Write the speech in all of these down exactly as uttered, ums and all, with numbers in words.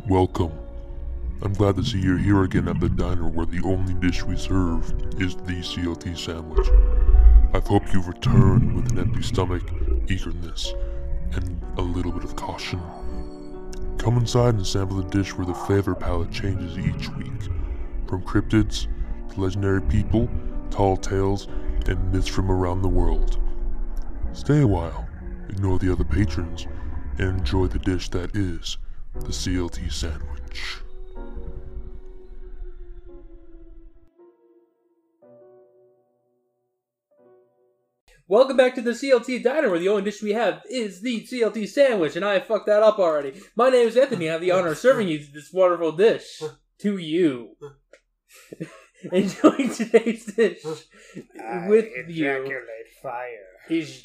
Welcome. I'm glad to see you're here again at the diner where the only dish we serve is the C L T sandwich. I hope you've returned with an empty stomach, eagerness, and a little bit of caution. Come inside and sample the dish where the flavor palette changes each week, from cryptids to legendary people, tall tales, and myths from around the world. Stay a while, ignore the other patrons, and enjoy the dish that is the C L T sandwich. Welcome back to the C L T Diner, where the only dish we have is the C L T sandwich, and I fucked that up already. My name is Anthony, I have the honor of serving you this wonderful dish. To you. Enjoying today's dish I with ejaculate you fire. is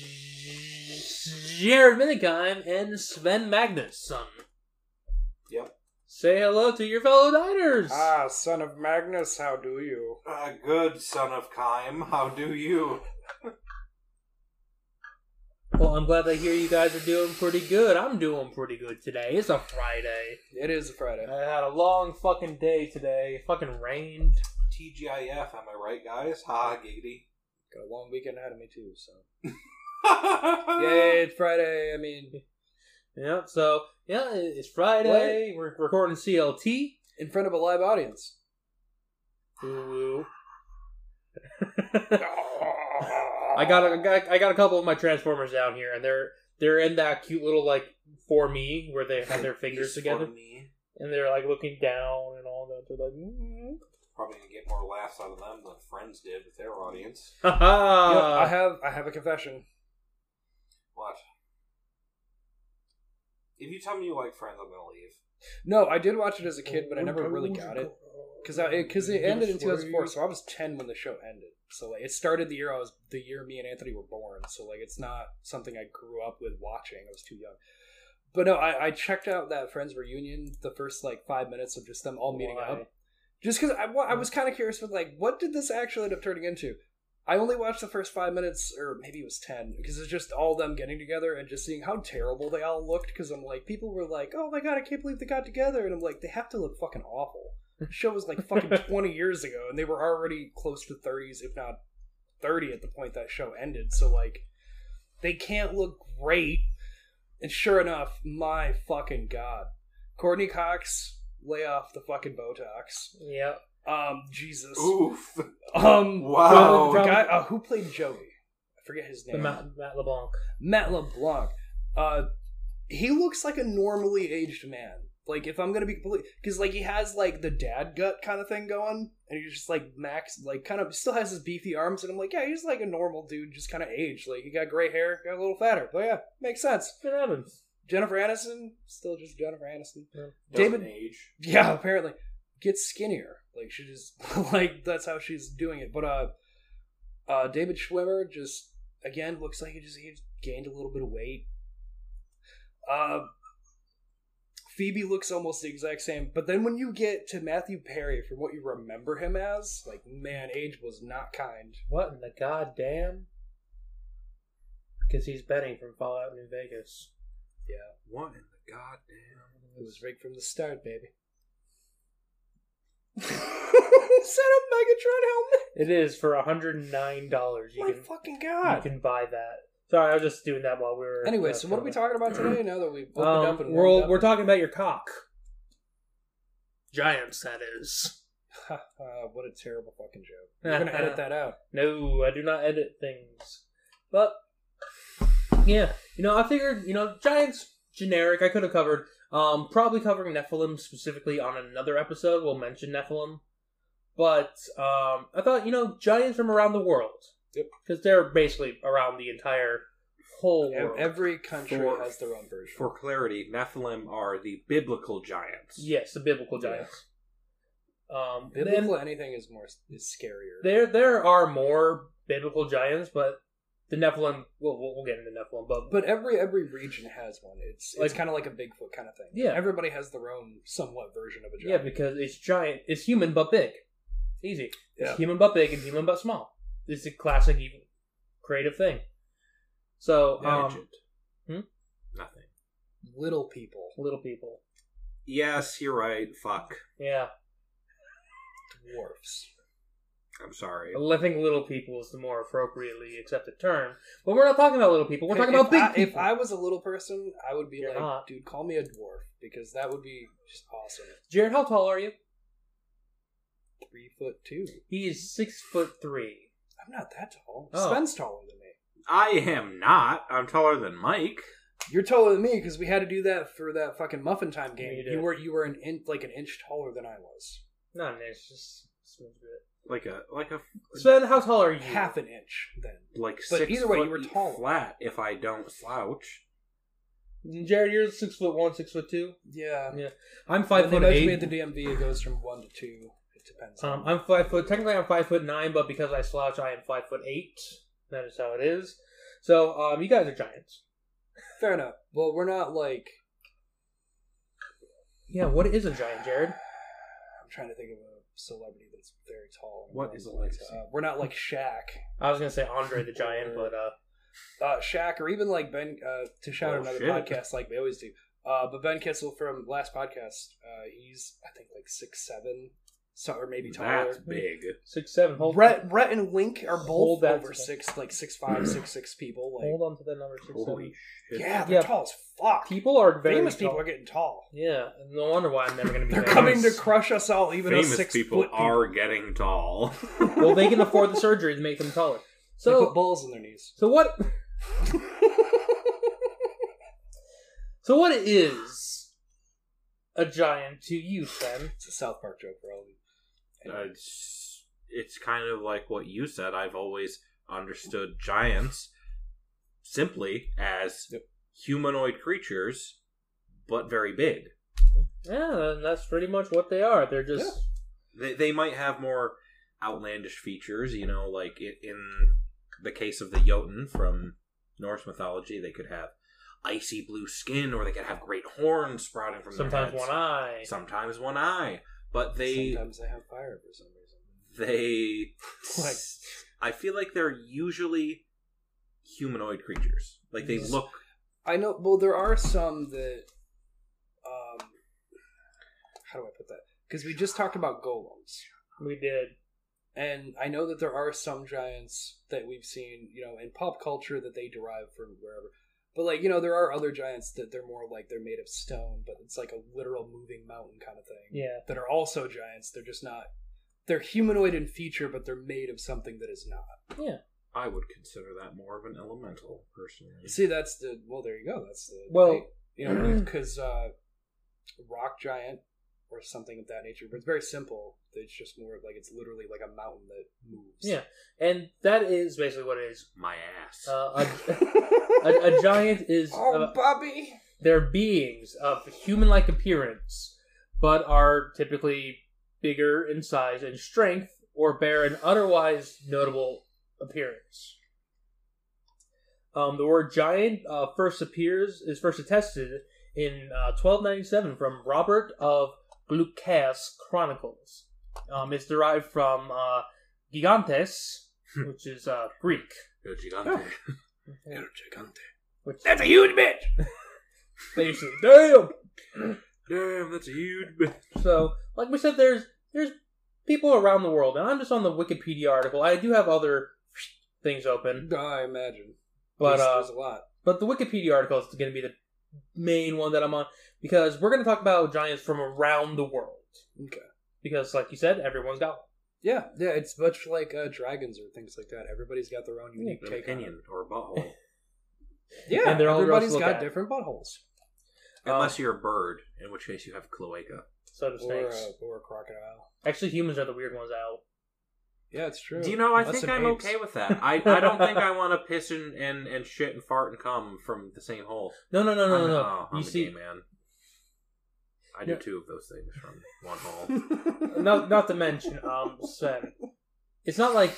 Jared Minikheim and Sven Magnusson. Yep. Say hello to your fellow diners. Ah, son of Magnus, how do you? Uh, good, son of Kime. How do you? Well, I'm glad to hear you guys are doing pretty good. I'm doing pretty good today. It's a Friday. It is a Friday. I had a long fucking day today. It fucking rained. T G I F, am I right, guys? Ha, giggity. Got a long weekend ahead of me, too, so. Yay, it's Friday, I mean. Yeah, so, yeah, it's Friday. What? We're recording C L T. In front of a live audience. Ooh. I got, a, I got I got a couple of my Transformers down here, and they're they're in that cute little, like, for me, where they have their fingers together. For me. And they're, like, looking down and all that. They're like, mm-hmm. Probably gonna get more laughs out of them than Friends did with their audience. Ha ha! You know, I have I have a confession. What? If you tell me you like Friends, I'm gonna leave. No, I did watch it as a kid, but I never really got it. Because it, cause it ended in two thousand four, so I was ten when the show ended. So like, it started the year I was the year me and Anthony were born. So like, it's not something I grew up with watching. I was too young. But no, I, I checked out that Friends reunion, the first like five minutes of just them all meeting Why? up. Just because I, I was kind of curious with like, what did this actually end up turning into? I only watched the first five minutes, or maybe it was ten, because it's just all them getting together and just seeing how terrible they all looked. Because I'm like, people were like, oh my god, I can't believe they got together. And I'm like, they have to look fucking awful. The show was like fucking twenty years ago, and they were already close to thirties, if not thirty at the point that show ended. So, like, they can't look great. And sure enough, my fucking god. Courtney Cox, lay off the fucking Botox. Yep. Um, Jesus. Oof. Um, Wow. The, the guy, uh, who played Joey? I forget his The name. Matt, Matt LeBlanc. Matt LeBlanc. Uh, he looks like a normally aged man. Like, if I'm gonna be completely... Because, like, he has, like, the dad gut kind of thing going. And he's just, like, Max, like, kind of... Still has his beefy arms. And I'm like, yeah, he's, like, a normal dude, just kind of aged. Like, he got gray hair, got a little fatter. But, yeah, makes sense. Good heavens. Jennifer Aniston, still just Jennifer Aniston. Yeah. David... Doesn't age. Yeah, apparently. Gets skinnier. Like, she just... like, that's how she's doing it. But, uh... uh David Schwimmer just, again, looks like he just, he just gained a little bit of weight. Uh... Phoebe looks almost the exact same, but then when you get to Matthew Perry for what you remember him as, like, man, age was not kind. What in the goddamn? Because he's betting from Fallout New Vegas. Yeah. What in the goddamn? It was rigged from the start, baby. Is that a Megatron helmet? It is for one hundred nine dollars. You My can fucking god. you can buy that. Sorry, I was just doing that while we were... Anyway, uh, so what are we filming. talking about today now that we've opened Um, up and we're, warmed up? we're talking about your cock. Giants, that is. uh, what a terrible fucking joke. You're going to edit that out. No, I do not edit things. But, yeah. You know, I figured, you know, Giants, generic, I could have covered. Um, probably covering Nephilim specifically on another episode. We'll mention Nephilim. But, um, I thought, you know, Giants from around the world. Yep. Because they're basically around the entire whole world. Every country For- has their own version. For clarity, Nephilim are the biblical giants. Yes, the biblical giants. Um, Biblical then anything is more is scarier. there there are more biblical giants, but the Nephilim. We'll we'll, we'll get into Nephilim, but But every every region has one. It's it's Like- kind of like a Bigfoot kind of thing. Yeah. Everybody has their own somewhat version of a yeah, giant. because it's giant. It's human but big. Easy. Yeah. It's human but big and human but small. It's a classic, even creative thing. So, um, Agent. hmm? Nothing. Little people. little people. Yes, you're right. Fuck. Yeah. Dwarfs. I'm sorry. I think little people is the more appropriately accepted term. But we're not talking about little people. We're talking if about big I, people. If I was a little person, I would be You're like, not. dude, call me a dwarf. Because that would be just awesome. Jared, how tall are you? Three foot two. He is six foot three. I'm not that tall. Oh. Sven's taller than me. I am not. I'm taller than Mike. You're taller than me because we had to do that for that fucking Muffin Time game. You You, did. were you were an in, like an inch taller than I was. Not an inch, just a smidge bit. Like a like a Sven, how tall are you? Half an inch then. like But six either way, foot you were eat taller. flat if I don't slouch. Jared, you're six foot one, six foot two. Yeah. Yeah, I'm five When foot they measure me eight. at the D M V, it goes from one to two. It depends. Um, on I'm five foot. Technically, I'm five foot nine, but because I slouch, I am five foot eight. That is how it is. So, um, you guys are giants. Fair enough. Well, we're not like. Yeah, what is a giant, Jared? I'm trying to think of a celebrity that's very tall. What is a like? legacy? Uh, we're not like Shaq. I was gonna say Andre the Giant, but uh, Uh, Shaq, or even like Ben, uh, to shout out Oh, another shit. podcast like we always do. Uh, but Ben Kitzel from last podcast, uh, he's I think like six seven, so or maybe taller. That's big. six seven. Hold, Brett, Brett and Wink are Hold both that over to- six, like six five, six six people. Like, hold on to that number six Holy seven. shit. yeah, they're Yeah. tall as fuck. People are very Famous tall. people are getting tall. Yeah, no wonder why I'm never gonna be. They're famous. coming to crush us all, even us Famous six people foot are getting tall. Well, they can afford the surgery to make them taller. So, they So, put balls in their knees. so what? So what is a giant to you, Sven? It's a South Park joke for all of you. Uh, it's, it's kind of like what you said. I've always understood giants simply as Yep. humanoid creatures, but very big. Yeah, that's pretty much what they are. They're just They, they might have more outlandish features, you know, like i- in the case of the Jotun from Norse mythology, they could have icy blue skin, or they could have great horns sprouting from sometimes their heads. one eye. Sometimes one eye. But they Sometimes they have fire for some reason. they Like- I feel like they're usually humanoid creatures. Like they Yes. look I know. Well, there are some that. Um, how do I put that? Because we just talked about golems, We did. and I know that there are some giants that we've seen, you know, in pop culture that they derive from wherever. But like, you know, there are other giants that they're more like they're made of stone, but it's like a literal moving mountain kind of thing. Yeah. That are also giants. They're just not. They're humanoid in feature, but they're made of something that is not. Yeah. I would consider that more of an elemental, personally. See, that's the well. There you go. That's the Well- right? you know, because uh, rock giant or something of that nature. But it's very simple. It's just more like it's literally like a mountain that moves. Yeah. And that is basically what it is. My ass. Uh, a, a, a giant is oh, uh, Bobby. they're beings of human-like appearance, but are typically bigger in size and strength, or bear an otherwise notable appearance. Um, the word giant uh, first appears is first attested in uh, twelve ninety-seven from Robert of Glucas Chronicles. Um, it's derived from uh, gigantes, which is uh, Greek. El Gigante. El Gigante. Which That's a huge bitch. basically, damn. Damn, that's a huge bit. So, like we said, there's there's people around the world, and I'm just on the Wikipedia article. I do have other things open, I imagine, but there's, uh, there's a lot. but the Wikipedia article is going to be the main one that I'm on, because we're going to talk about giants from around the world. Okay. Because, like you said, everyone's got one. Yeah, yeah. It's much like uh, dragons or things like that. Everybody's got their own unique An take on it. opinion or a butthole. Yeah, And they're all gross everybody's to look got at. different buttholes. Unless you're a bird, in which case you have cloaca. So do Or snakes. a, or a crocodile. Actually, humans are the weird ones out. Yeah, it's true. Do you know, I Us think and I'm apes. okay with that. I, I don't think I want to piss and, and, and shit and fart and cum from the same hole. No, no, no, no, I'm, no. no. oh, I'm you a see, gay man. I do Yeah. two of those things from one hole. not not to mention, um, Sven. It's not like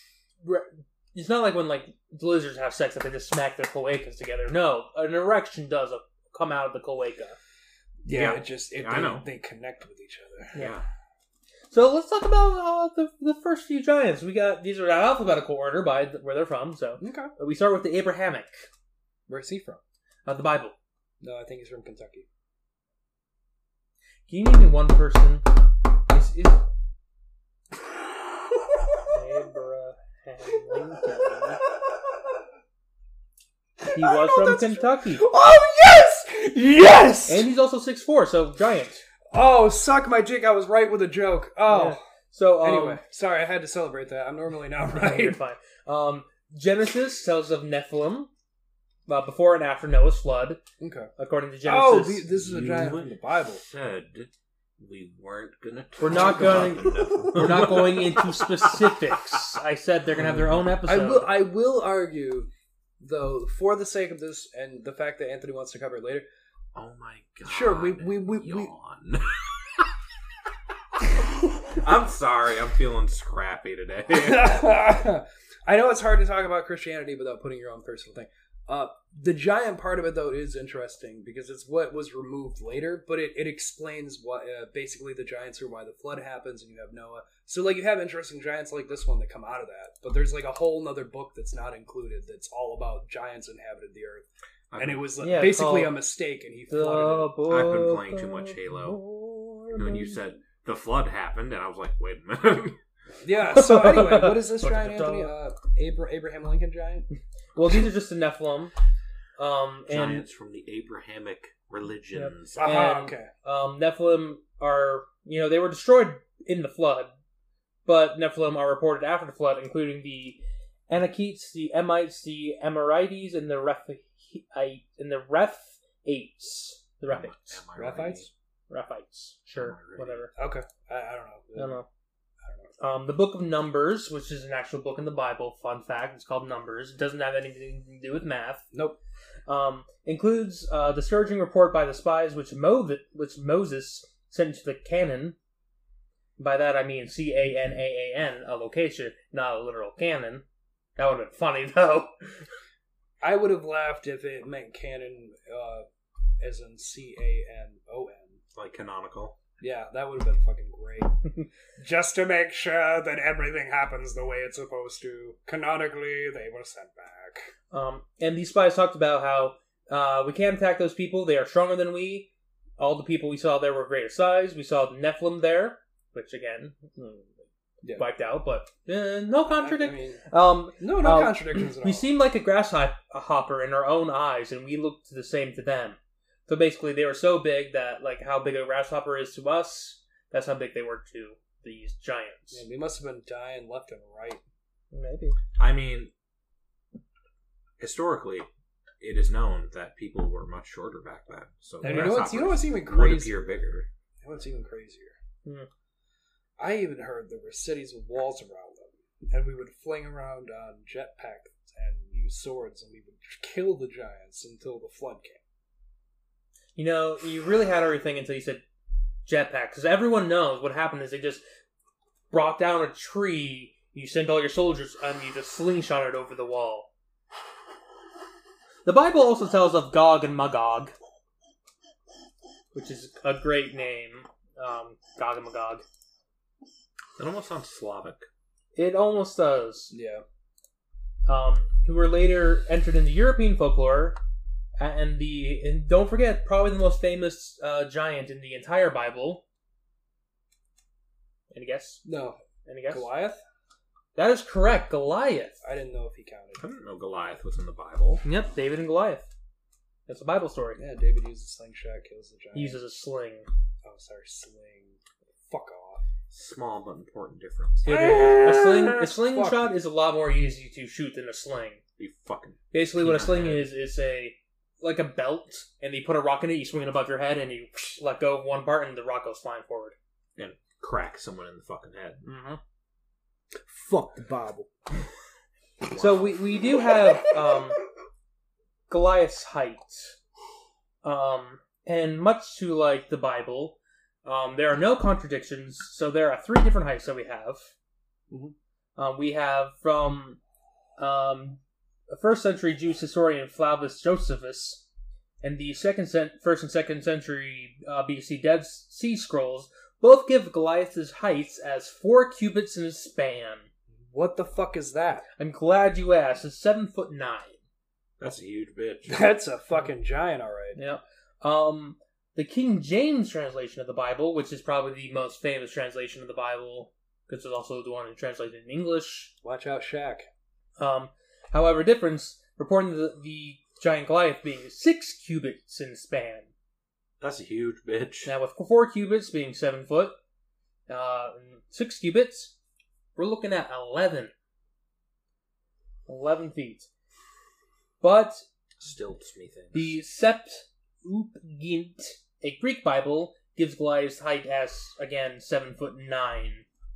it's not like when like lizards have sex that they just smack their cloacas together. No, an erection does a, come out of the cloaca. Yeah, Yeah. it just it, Yeah, I they, know. they connect with each other. Yeah. So let's talk about uh, the the first few giants. We got these are in alphabetical order by th- where they're from. So Okay. we start with the Abrahamic, Where's he from? uh, the Bible. No, I think he's from Kentucky. Can you name me one person? Is, is... Abraham Lincoln. He was from Kentucky. Oh, yes! Yes! And he's also six foot four, so giant. Oh, suck my dick. I was right with a joke. Oh. Yeah. So, um, Anyway, sorry, I had to celebrate that. I'm normally not no, right. you're fine. Um, Genesis tells of Nephilim, uh, before and after Noah's flood, Okay. according to Oh, Genesis. the, this is a You giant from the Bible. Said we weren't gonna. We're not talk going. about the We're not going into specifics. I said they're gonna have their own episode. I will. I will argue, though, for the sake of this and the fact that Anthony wants to cover it later. Oh my god! Sure, we we we. we Yawn. I'm sorry. I'm feeling scrappy today. I know it's hard to talk about Christianity without putting your own personal thing. Uh, the giant part of it, though, is interesting because it's what was removed later, but it, it explains what uh, basically the giants are why the flood happens, and you have Noah. So, like, you have interesting giants like this one that come out of that, but there's like a whole nother book that's not included that's all about giants inhabited the earth, I've and been- it was like, Yeah, basically called a mistake, and he The flooded it. I've been Book playing too much of Halo. Mormon. when you said the flood happened, and I was like, wait a minute. Yeah. So anyway, what is this Look giant, at the Anthony? dog. Uh, Abra- Abraham Lincoln giant. Well, these are just the Nephilim. Um, and Giants from the Abrahamic religions. Aha, And- okay. um, Nephilim are, you know, they were destroyed in the flood, but Nephilim are reported after the flood, including the Anakites, the Emites, the Amorites, and the Rephi- and the Rephates. The Rephates. Am I right? Rephites? Rephites. Sure, Alrighty. whatever. Okay. I, I don't know. I don't know. I don't know. Um, the Book of Numbers, which is an actual book in the Bible, fun fact, it's called Numbers. It doesn't have anything to do with math. Nope. Um, includes uh, the scourging report by the spies, which, Mo- which Moses sent to the Canaan. By that I mean C A N A A N, a location, not a literal cannon. That would have been funny, though. I would have laughed if it meant canon, uh, as in C A N O N. Like canonical. Yeah, that would have been fucking great. Just to make sure that everything happens the way it's supposed to. Canonically, they were sent back. Um, and these spies talked about how uh, we can't attack those people. They are stronger than we. All the people we saw there were greater size. We saw the Nephilim there, which again, Yeah. wiped out, but uh, no I contradiction. mean, Um, no, no Uh, contradictions at we all. seemed like a grasshopper in our own eyes, and we looked the same to them. So basically, they were so big that, like, how big a grasshopper is to us, that's how big they were to these giants. Man, we must have been dying left and right. Maybe. I mean, historically, it is known that people were much shorter back then. So And you know what's you know what's even would crazy? appear bigger. You know what's even crazier? Hmm. I even heard there were cities with walls around them, and we would fling around on jetpacks and use swords, and we would kill the giants until the flood came. You know, you really had everything until you said jetpack, because everyone knows what happened is they just brought down a tree, you sent all your soldiers, and you just slingshot it over the wall. The Bible also tells of Gog and Magog, which is a great name, um, Gog and Magog. It almost sounds Slavic. It almost does. Yeah. Um, who were later entered into European folklore, and the and don't forget, probably the most famous uh, giant in the entire Bible. Any guess? No. Any guess? Goliath? That is correct, Goliath. I didn't know if he counted. I didn't know Goliath was in the Bible. Yep, David and Goliath. That's a Bible story. Yeah, David uses a slingshot, kills the giant. He uses a sling. Oh, sorry, sling. Fuck off. Small but important difference. It is- a sling, a Fuck slingshot you. is a lot more easy to shoot than a sling. You fucking Basically, what a Yeah. sling is is a like a belt, and you put a rock in it. You swing it above your head, and you let go of one part, and the rock goes flying forward. and crack someone in the fucking head. Mm-hmm. Fuck the Bible. So we, we do have um, Goliath's height, um, and much to like the Bible, um, there are no contradictions. So there are three different heights that we have. Mhm. Um, we have from um, the first century Jewish historian Flavius Josephus, and the second cent- first and second century uh, B C Dead Sea Scrolls both give Goliath's heights as four cubits in a span. What the fuck is that? I'm glad you asked. It's seven foot nine. That's a huge bitch. That's a fucking giant, alright. Yeah. Um. the King James translation of the Bible, which is probably the most famous translation of the Bible, because it's also the one translated in English. Watch out, Shaq. Um, however, difference, reporting the, the giant Goliath being six cubits in span. That's a huge bitch. Now, with four cubits being seven foot, uh, six cubits, we're looking at eleven. Eleven feet. But Still me things. the Septuagint, a Greek Bible, gives Goliath's height as, again, seven foot nine.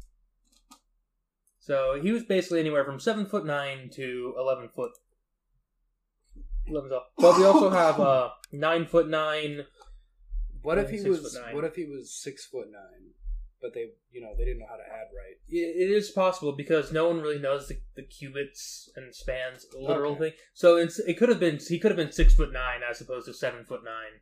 So he was basically anywhere from seven foot nine to eleven foot. eleven up. But we also have uh, nine foot nine. What if Yeah, he six was? foot nine. What if he was six foot nine? But they, you know, they didn't know how to add right. It is possible because no one really knows the, the cubits and spans literal Okay. thing. So it's, it could have been he could have been six foot nine as opposed to seven foot nine.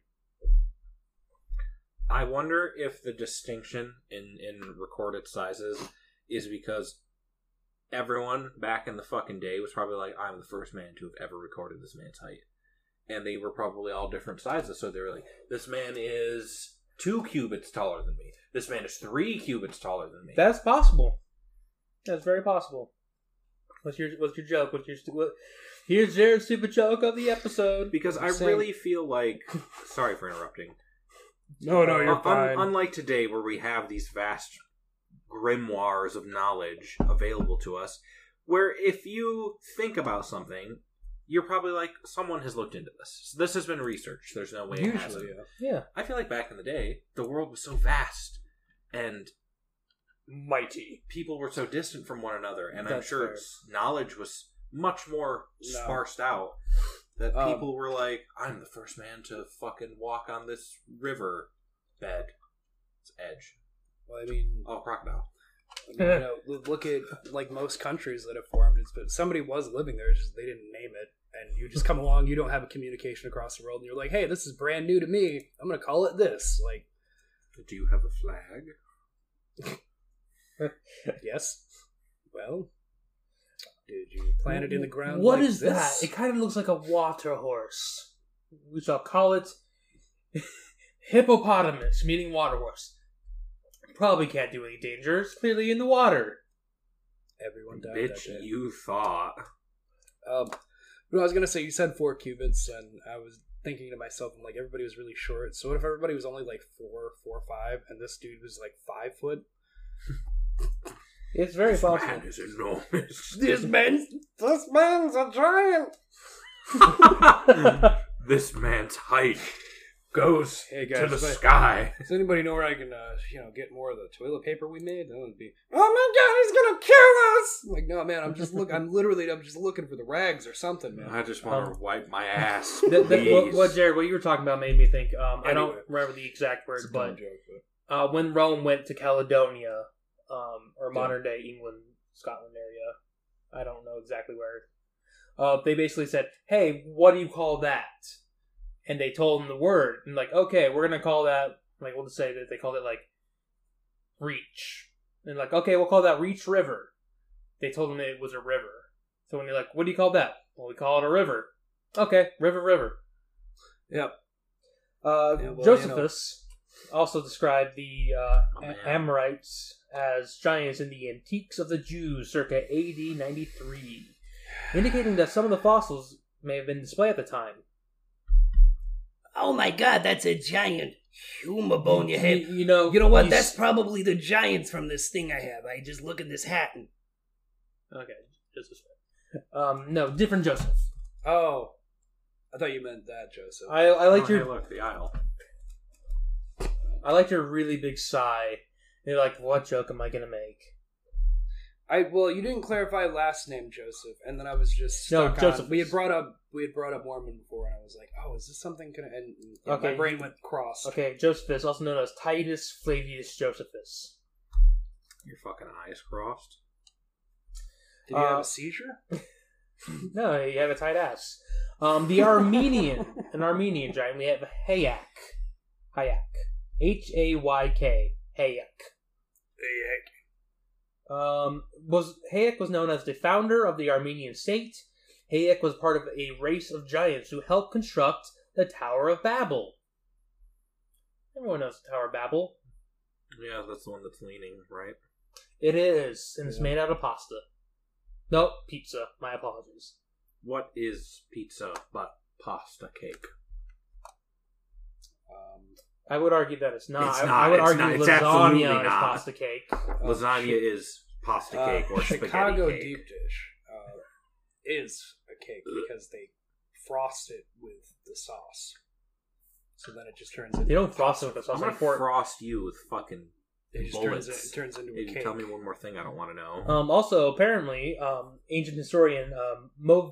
I wonder if the distinction in, in recorded sizes is because everyone back in the fucking day was probably like, I'm the first man to have ever recorded this man's height. And they were probably all different sizes, so they were like, this man is two cubits taller than me. This man is three cubits taller than me. That's possible. That's very possible. What's your what's your joke? What's your stu- what, here's Jared's stupid joke of the episode. Because I Same. really feel like... Sorry for interrupting. No, no, you're Un- unlike today, where we have these vast grimoires of knowledge available to us, where if you think about something, you're probably like, someone has looked into this. This has been researched. There's no way it hasn't. Usually, yeah. Yeah. I feel like back in the day, the world was so vast and Mighty. people were so distant from one another, and I'm That's sure fair. s- knowledge was much more No. sparsed out. That Um, people were like, I'm the first man to fucking walk on this river bed. It's edge. Well, I mean, Oh, crocodile. I mean, you know, l- look at like most countries that have formed. It's but somebody was living there, it's just they didn't name it, and you just come along. You don't have a communication across the world, and you're like, "Hey, this is brand new to me. I'm gonna call it this." Like, Do you have a flag? yes. Well, did you plant it in the ground? What like is this? that? It kind of looks like a water horse. We shall call it hippopotamus, meaning water horse. Probably can't do any danger. It's clearly in the water. Everyone died Bitch, that day. you thought. Um, but I was gonna say you said four cubits, and I was thinking to myself, I'm like, everybody was really short. So what if everybody was only like four, four, five, and this dude was like five foot? It's very This possible. man is enormous. This man, this man's a giant. This man's height goes Hey to guys, the if I- sky. does anybody know where I can, uh, you know, get more of the toilet paper we made? That would be. Oh my god, he's gonna kill us! I'm like, no, man, I'm just look. I'm literally, I'm just looking for the rags or something, man. I just want to Um, wipe my ass. That- that- what, please. what, Jared, what you were talking about made me think. Um, I don't Anyway. remember the exact word, It's a dumb but joke, but uh, when Rome went to Caledonia, um, or Yeah. modern day England, Scotland area, I don't know exactly where. Uh, they basically said, "Hey, what do you call that?" And they told them the word, and like, okay, we're gonna call that. Like, we'll just say that they called it like Reach, and like, okay, we'll call that Reach River. They told them it was a river. So when you're like, "What do you call that?" Well, we call it a river. Okay, river, river. Yep. Uh, Yeah, well, Josephus also described the uh, Oh, man. A- Amorites as giants in the Antiques of the Jews circa A D ninety-three, indicating that some of the fossils may have been displayed at the time. Oh my god, that's a giant humor bone you have. You, you know, You know what? you That's s- probably the giants from this thing I have. I just look at this hat and okay. Joseph. Um, no, different Joseph. Oh, I thought you meant that, Joseph. I I liked Oh, hey, your look, the aisle. I liked your really big sigh. You're like, what joke am I gonna make? I well, you didn't clarify last name Joseph, and then I was just No, stuck Joseph. on. We had brought up we had brought up Mormon before, and I was like, oh, is this something? Can and, and Okay. my brain went cross. Okay, Josephus, also known as Titus Flavius Josephus. Your fucking eyes crossed. Did you have Uh, a seizure? No, you have a tight ass. Um, the Armenian, an Armenian giant, we have Hayek. Hayek. H A Y K. Hayek. Um, was Hayek was known as the founder of the Armenian state. Hayek was part of a race of giants who helped construct the Tower of Babel. Everyone knows the Tower of Babel. Yeah, that's the one that's leaning, right? It is, and it's Yeah. made out of pasta. Nope, pizza. My apologies. What is pizza but pasta cake? Um, I would argue that it's not. It's I, not, I would it's argue not, it's absolutely lasagna is not. pasta cake. uh, Lasagna is pasta uh, cake or spaghetti Chicago cake. deep dish uh, is a cake because they frost it with the sauce. So then it just turns into They don't frost it with the sauce. I'm gonna Unfor- frost you with fucking it just turns, bullets. it, it turns into a If you cake. tell me one more thing I don't want to know. Um, also, apparently, um, ancient historian um, Mo-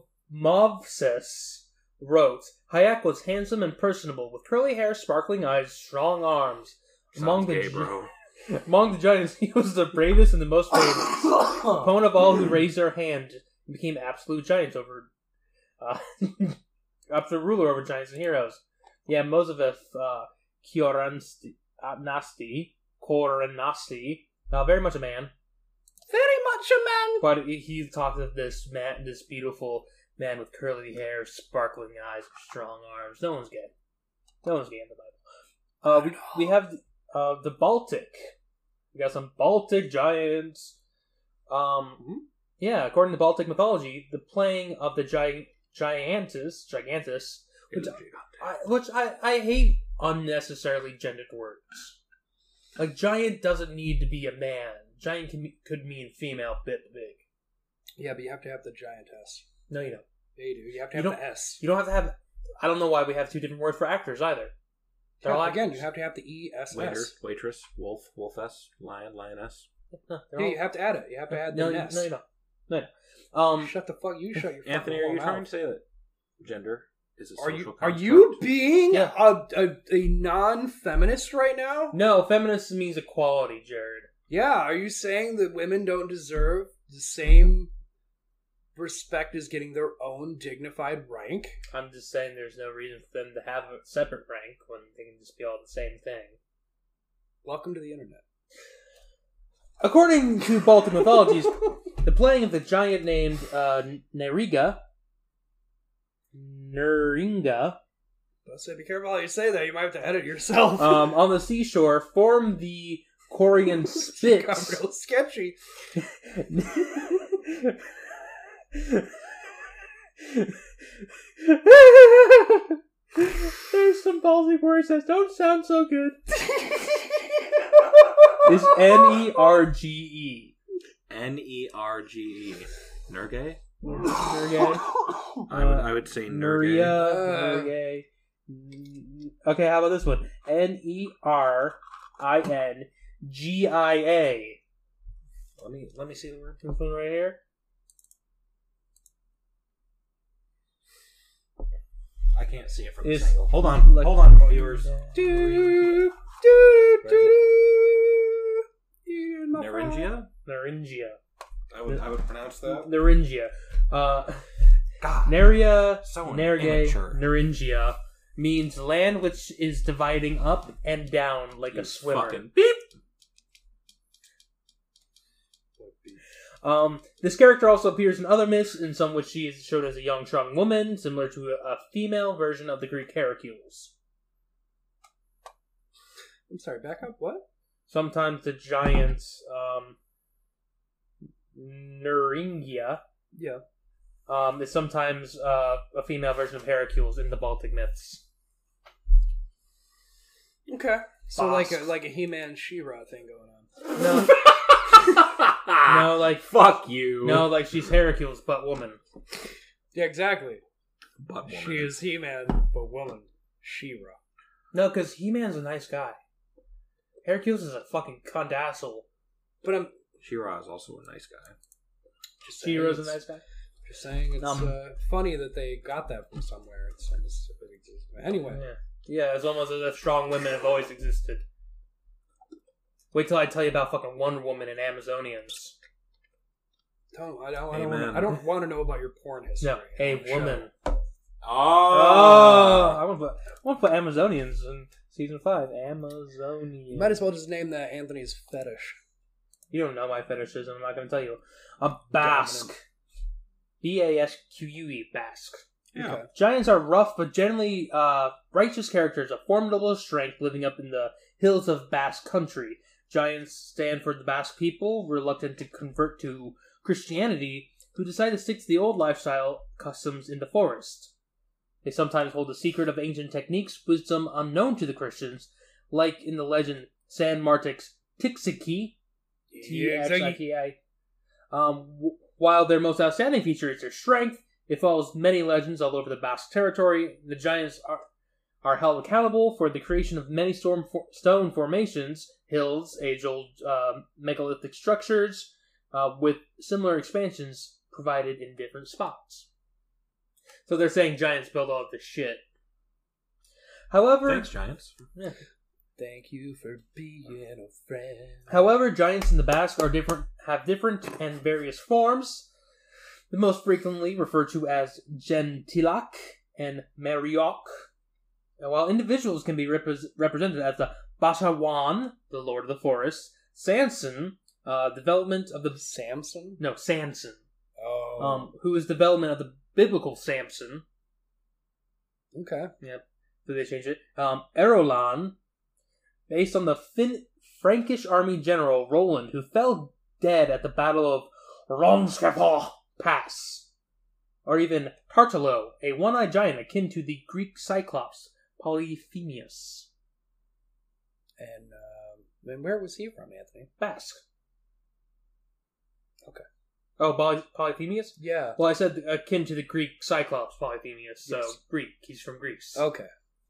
Movses wrote, Hayek was handsome and personable, with curly hair, sparkling eyes, strong arms. Among Sounds the gay, gi- bro. Among the giants, he was the bravest and the most famous. Opponent of all who raised their hand and became absolute giants over, uh, absolute ruler over giants and heroes. Yeah, Moseveth uh, Kioransti, uh, Nasti, Koranasti, uh, very much a man. Very much a man. But he- he talks of this man, this beautiful man with curly hair, sparkling eyes, strong arms. No one's gay. No one's gay in the Bible. Uh, we we have uh, the Baltic. We got some Baltic giants. Um, yeah, according to Baltic mythology, the playing of the gi- giantus, gigantus, which I, which I, I hate unnecessarily gendered words. Like, giant doesn't need to be a man. Giant can be, could mean female, bit big. Yeah, but you have to have the giantess. No, you don't. Yeah, you do. You have to You have don't- the S. You don't have to have. I don't know why we have two different words for actors either. They're Yeah, all again, actors. you have to have the E S Waiter, S. waitress, wolf, wolfess, lion, lioness. No, they're Yeah, all- you have to add it. You have to add no, the you, nest. no, you don't. No, you don't. Um, Shut the fuck. You shut your. Anthony, fucking are you whole trying mouth. to say that gender is a Are social you are construct? you being Yeah. a, a a non-feminist right now? no, feminist means equality, Jared. Yeah. Are you saying that women don't deserve the same respect as getting their own dignified rank? I'm just saying there's no reason for them to have a separate rank when they can just be all the same thing. Welcome to the internet. According to Baltic mythologies, the playing of the giant named uh, Neriga, Neringa, Let's say, be careful how you say that. You might have to edit yourself. um, on the seashore formed the Corian Got Spits. real sketchy. There's some ballsy words that don't sound so good. It's N E R G E. N E R G E. Nergay? Nergay. I would I would say Nergay. Nuria. Nergay. Okay, how about this one? N E R I N G I A. Let me let me see the word. This one right here. I can't see it from It's this angle. Hold on, like- hold on, viewers. Do, Where do, is do, do. My phone. Naringia? Naringia. I would I would pronounce that. Naringia. Uh, God. Neria, So Nergay, immature. Naringia means land which is dividing up and down like You a swimmer. fucking beep. Um, this character also appears in other myths, in some which she is shown as a young, strong woman, similar to a, a female version of the Greek Hercules. I'm sorry, back up. What? Sometimes the giant um, Neringia Yeah. um, is sometimes uh, a female version of Hercules in the Baltic myths. Okay. So Boss. like a like a He-Man She-Ra thing going on. No, no, like Fuck you. no, like she's Hercules but woman. Yeah, exactly. But woman. She is He-Man, but woman. She-Ra. No, because He-Man's a nice guy. Hercules is a fucking cunt asshole. But I'm She-Ra is also a nice guy. just saying. She-Ra's a it's- nice guy. Just saying, it's Um, uh, funny that they got that from somewhere. It's almost if it exists. But anyway, Yeah. Yeah, it's almost as if strong women have always existed. Wait till I tell you about fucking Wonder Woman and Amazonians. don't, I don't, I Amen. don't, wanna, I don't want to know about your porn history. No, a Shut woman. up. Oh, I want to put, I want to put Amazonians in season five. Amazonians. You might as well just name that Anthony's fetish. You don't know my fetishes, and I'm not going to tell you. A Basque. B A S Q U E, Basque. Yeah. Okay. Giants are rough but generally uh, righteous characters of formidable strength living up in the hills of Basque country. Giants stand for the Basque people, reluctant to convert to Christianity, who decide to stick to the old lifestyle customs in the forest. They sometimes hold the secret of ancient techniques, wisdom unknown to the Christians, like in the legend San Martik's Tixiki, T X I K I. Um, w- while their most outstanding feature is their strength, it follows many legends all over the Basque territory. The Giants are, are held accountable for the creation of many storm for- stone formations, hills, age-old uh, megalithic structures, uh, with similar expansions provided in different spots. So they're saying Giants build all of this shit. However, Thanks, Giants. yeah. Thank you for being a friend. However, giants in the Basque are different, have different and various forms. The most frequently referred to as Gentilak and Marioc, while individuals can be repre- represented as the Bashawan, the Lord of the Forest, Sanson, uh, development of the Samson? no Sanson, Oh. um, who is development of the biblical Samson. Okay. Yep, so they changed it. Um, Erolan, based on the Fin- Frankish army general Roland, who fell dead at the Battle of Ronskepor Pass. Or even Tartalo, a one-eyed giant akin to the Greek Cyclops Polyphemus. And, um, and where was he from, Anthony? Basque. Okay. Oh, Poly- Polyphemus? Yeah. Well, I said akin to the Greek Cyclops Polyphemus, so Yes. Greek. He's from Greece. Okay.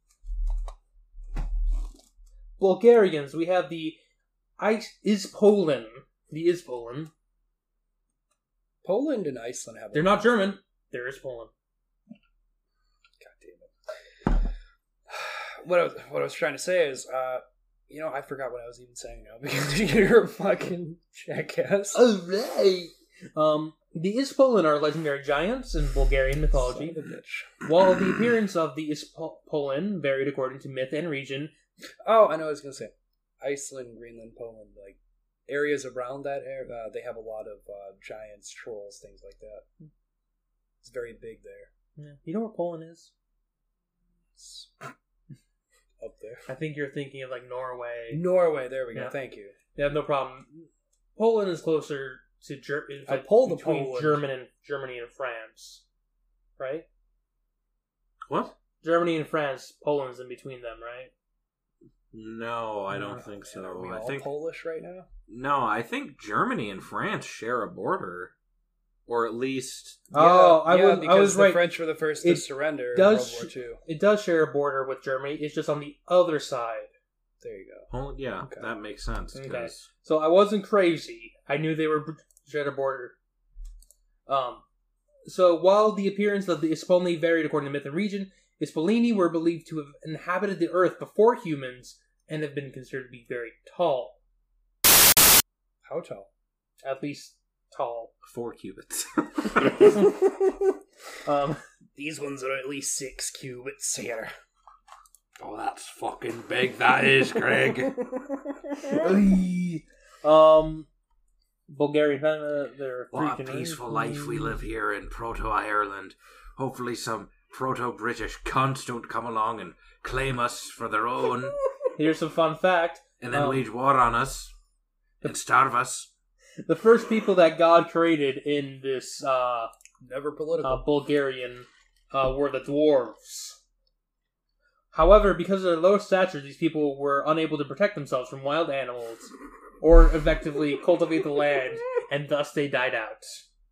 Bulgarians, we have the Is- Ispolen. The Ispolen. Poland and Iceland have. They're not German. They're Ispolen. God damn it. What I was, what I was trying to say is, uh, you know, I forgot what I was even saying now because you're a fucking jackass. Alright. Um, the Ispolen are legendary giants in Bulgarian mythology. Son of a bitch. While the appearance of the Ispolen varied according to myth and region, Oh, I know what I was gonna say. Iceland, Greenland, Poland, like areas around that area, uh, they have a lot of uh, giants, trolls, things like that. It's very big there. yeah. You know where Poland is? It's up there. I think you're thinking of like Norway. Norway. There we go. Yeah. Thank you. Yeah, no problem. Poland is closer to Ger- in I fact, pulled the between Poland. German and Germany and France, right? What? Germany and France, Poland's in between them, right? No, I don't Uh, think man, Are we so. I all think Polish right now? no, I think Germany and France share a border, or at least Oh, I yeah, was- I because was the right. French were the first It to surrender in does World War sh- Two. It does share a border with Germany. It's just on the other side. There you go. Poland. Yeah, Okay. that makes sense. Okay. 'Cause So I wasn't crazy. I knew they were b- shared a border. Um, so while the appearance of the Ispolini varied according to myth and region, Ispolini were believed to have inhabited the earth before humans and have been considered to be very tall. How tall? At least tall. four cubits. Um, These ones are at least six cubits here. Oh, that's fucking big. That is, Greg. um, Bulgarian, uh, they're What a freaking- peaceful life we live here in Proto Ireland. Hopefully, some Proto British cunts don't come along and claim us for their own, Here's some fun fact. and then Um, wage war on us and starve us. The first people that God created in this uh, Never political. uh, Bulgarian uh, were the dwarves. However, because of their low stature, these people were unable to protect themselves from wild animals or effectively cultivate the land, and thus they died out.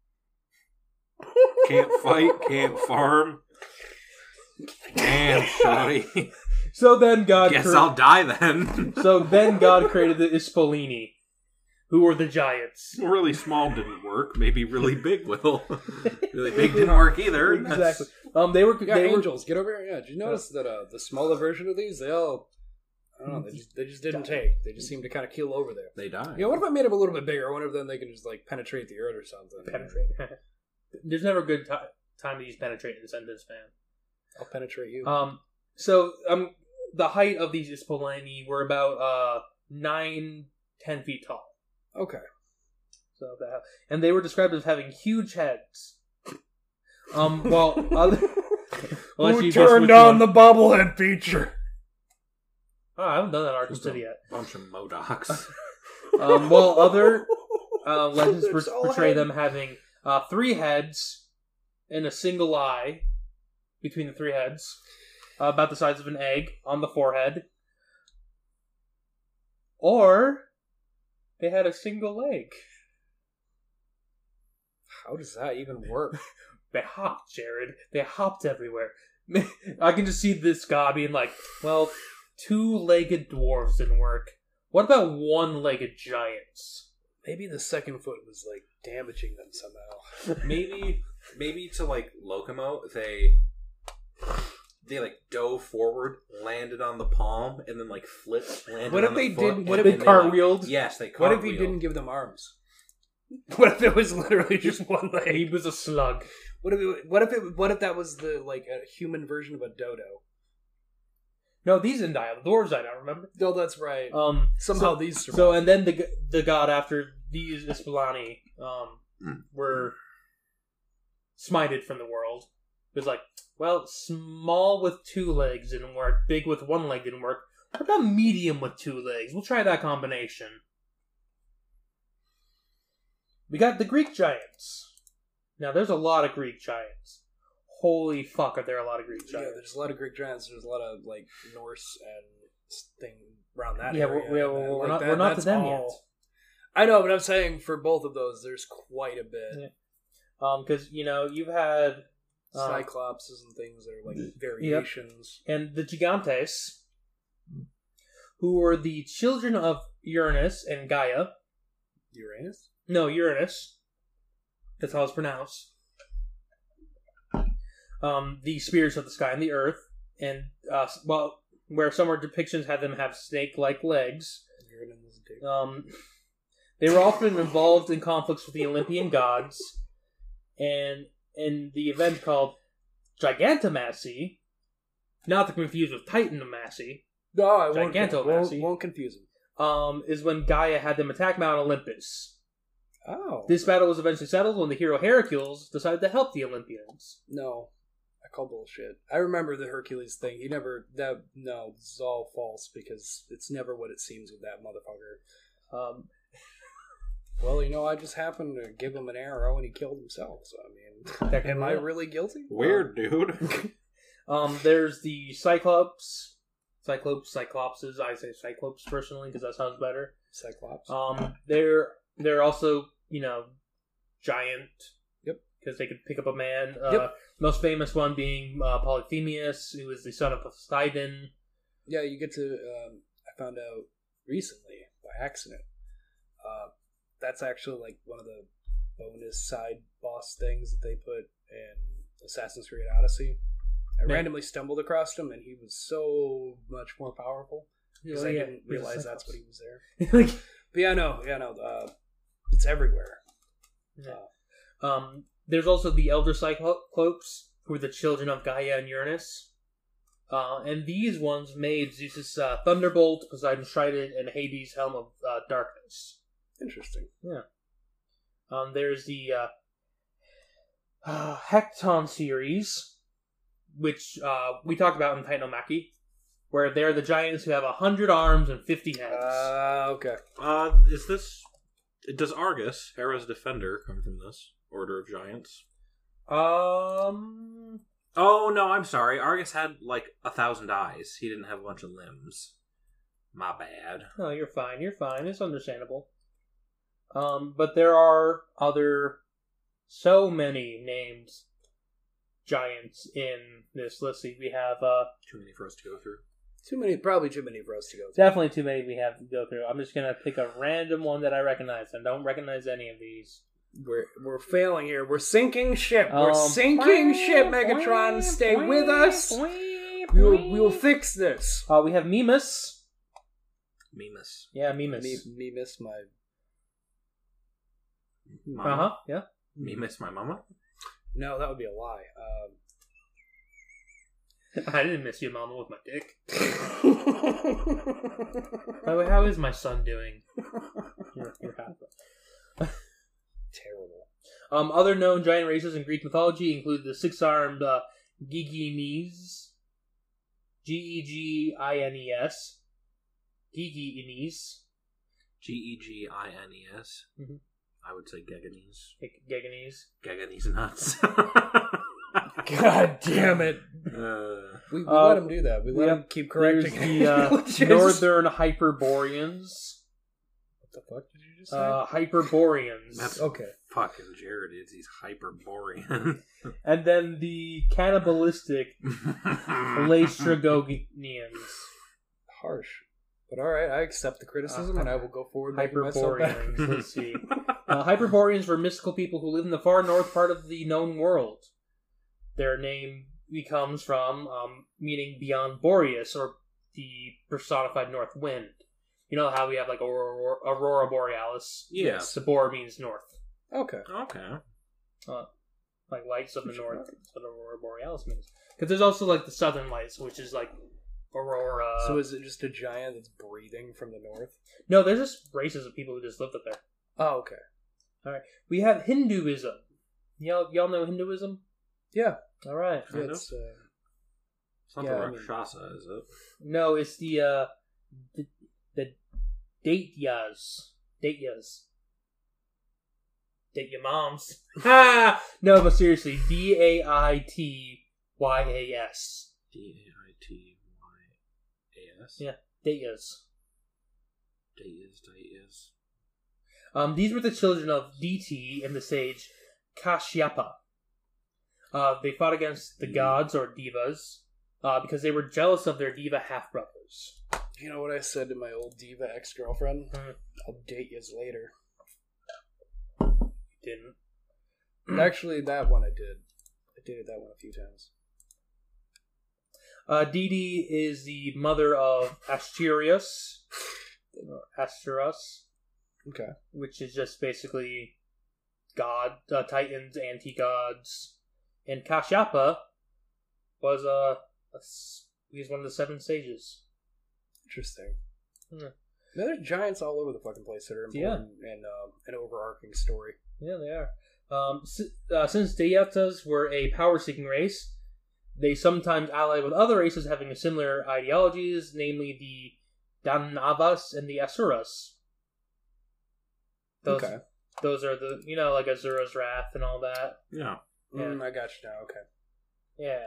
Can't fight, can't farm. Damn, sorry. So then God Guess cre- I'll die then. So then God created the Ispolini, who were the giants. Really small didn't work. Maybe really big will. Really big didn't work either. Exactly. Um, they were Yeah, they were angels, get over here. Yeah, did you notice that uh, the smaller version of these, they all, I don't know, they just, they just didn't take. They just seem to kind of keel over there. They die. You know, what if I made them a little bit bigger? I wonder if then they can just, like, penetrate the earth or something. penetrate. There's never a good ti time to use penetrate in a sentence, man. I'll penetrate you. Um, so um, the height of these Ispolini were about uh nine, ten feet tall. Okay. So that, and they were described as having huge heads. Um, while other Unless Who you just turned switch on one. the bobblehead feature? Oh, I haven't done that Arkham Just a City yet. bunch of Modocs. Um, well, other uh, legends It's per- all portray head. them having uh, three heads and a single eye between the three heads, uh, about the size of an egg on the forehead. Or they had a single leg. How does that even work? They hopped, Jared. They hopped everywhere. I can just see this guy being like, well, two-legged dwarves didn't work. What about one-legged giants? Maybe the second foot was like damaging them somehow. maybe, maybe to like locomote, they they like dove forward, landed on the palm, and then like flipped. Landed What if on the they foot, didn't- and what if They then like- cartwheeled. yes, they What cartwheeled. if he didn't give them arms? What if it was literally just one leg? He was a slug. What if it, what if it, what if that was the like a human version of a dodo? No, these didn't die. The dwarves died. I remember. No, that's right. Um, Somehow so, these survived. So, and then the the god after these Ispilani um were smited from the world. It was like, well, small with two legs didn't work. Big with one leg didn't work. What about medium with two legs? We'll try that combination. We got the Greek giants. Now, there's a lot of Greek giants. Holy fuck, are there a lot of Greek yeah, giants? there's a lot of Greek giants. There's a lot of like Norse and thing around that Yeah, area. we're, we're, and, we're like, not, that- we're not to that's them all- yet. I know, but I'm saying for both of those, there's quite a bit. Yeah. Um, because you know you've had uh, Cyclopses and things that are like variations. and the Gigantes, who were the children of Uranus and Gaia. Uranus? No, Uranus. That's how it's pronounced. Um, the spirits of the sky and the earth, and uh, well, where some depictions had them have snake-like legs. Uranus dick. Um, they were often involved in conflicts with the Olympian gods, and in the event called Gigantomassy, not to confuse with Titanomassy, No, I won't, Gigantomassy. won't, won't confuse him. um, is when Gaia had them attack Mount Olympus. Oh. This battle was eventually settled when the hero Heracles decided to help the Olympians. No. I call bullshit. I remember the Hercules thing. He never... that No, this is all false because it's never what it seems with that motherfucker. Um, Well, you know, I just happened to give him an arrow and he killed himself. So, I mean, That can am be I it. really guilty? Weird, dude. um, there's the Cyclops, Cyclops, Cyclopses. I say Cyclops personally because that sounds better. Cyclops. Um, they're they're also you know giant. Yep. Because they could pick up a man. Uh, Yep. Most famous one being uh, Polyphemus, who is the son of Poseidon. Yeah, you get to... Um, I found out recently, by accident, uh, that's actually like one of the bonus side boss things that they put in Assassin's Creed Odyssey. I Yeah. randomly stumbled across him, and he was so much more powerful because Oh, I yeah, didn't he's a realize that's Cyclops. what he was there. like, But yeah, no, yeah, no, uh, it's everywhere. yeah. Um, there's also the Elder Cyclops, who are the children of Gaia and Uranus. Uh, and these ones made Zeus's uh, Thunderbolt, Poseidon's Trident, and Hades' Helm of uh, Darkness. Interesting. Um, there's the uh, uh, Hecton series, which uh, we talked about in Titanomachy, where they're the giants who have a hundred arms and fifty heads. Uh, okay. Uh, is this... Does Argus, Hera's defender, come from this Order of Giants? um, Oh, no, I'm sorry. Argus had, like, a thousand eyes. He didn't have a bunch of limbs. My bad. no, you're fine. You're fine. It's understandable. Um, but there are other, so many named giants in this. Let's see. We have uh, Too many for us to go through. Too many, probably too many for us to go through. definitely too many we have to go through. I'm just gonna pick a random one that I recognize. I don't recognize any of these. We're we're failing here. We're sinking ship. We're Um, sinking ship. Megatron, stay with us. We will we will fix this. Uh, we have Mimas. Mimas. Yeah, Mimas. Me, me miss my. Mama. Uh huh. Yeah. Mimas, my mama? No, that would be a lie. I didn't miss you, Mama, with my dick. Um, By the way, how is my son doing? You're, you're happy. Terrible. Um, other known giant races in Greek mythology include the six-armed uh, Giginese. G E G I N E S. Giginese. G E G I N E S. Mhm. I would say Geganese. Geganese. Geganese nuts. God damn it. Uh, We, we Uh, let him do that. We let yep. him keep There's correcting the uh, Glitches. Northern Hyperboreans. What the fuck did you just say? Uh, Hyperboreans. That's okay. fucking Jared is. He's Hyperborean. And then the cannibalistic Laestrygonians. Harsh. But alright, I accept the criticism Uh, and I will go forward making myself better. Hyperboreans. Let's see. Uh, Hyperboreans were mystical people who live in the far north part of the known world. Their name becomes from um, meaning beyond Boreas, or the personified north wind. You know how we have like Aurora, Aurora Borealis? Yeah. The Bore means north. Okay. Okay. Like lights of the north. That's what Aurora Borealis means. Because there's also like the southern lights, which is like Aurora. So is it just a giant that's breathing from the north? No, there's just races of people who just lived up there. Oh, okay. We have Hinduism. Y'all, y'all know Hinduism? Yeah. All right. Yeah, Kind of. it's, uh, It's not Yeah, the I mean- Rakshasa, is it? No, it's the uh, the, the Daityas. Daityas. Date your moms. Ha! No, but seriously, D A I T Y A S. D A I T Y A S? Yeah. Daityas. Dayas, Dayas. Um, these were the children of D T and the sage Kashyapa. Uh, they fought against the gods or divas uh, because they were jealous of their diva half brothers. you know what I said to my old diva ex-girlfriend? Hmm. I'll date you later. Didn't. Actually, that one I did. I dated that one a few times. Uh, Didi is the mother of Asturias, or Asturas, Okay. which is just basically god, uh, titans, anti-gods. And Kashyapa was uh, a, s- he's one of the seven sages. Interesting. Hmm. Now, there's giants all over the fucking place that are important and um, an overarching story. Yeah, they are. Um, si- uh, since Dyatas were a power-seeking race, they sometimes allied with other races having similar ideologies, namely the Danavas and the Asuras. Those, Okay. Those are the, you know, like Azura's Wrath and all that. Yeah. Yeah. Mm, I got you now. Okay. Yeah.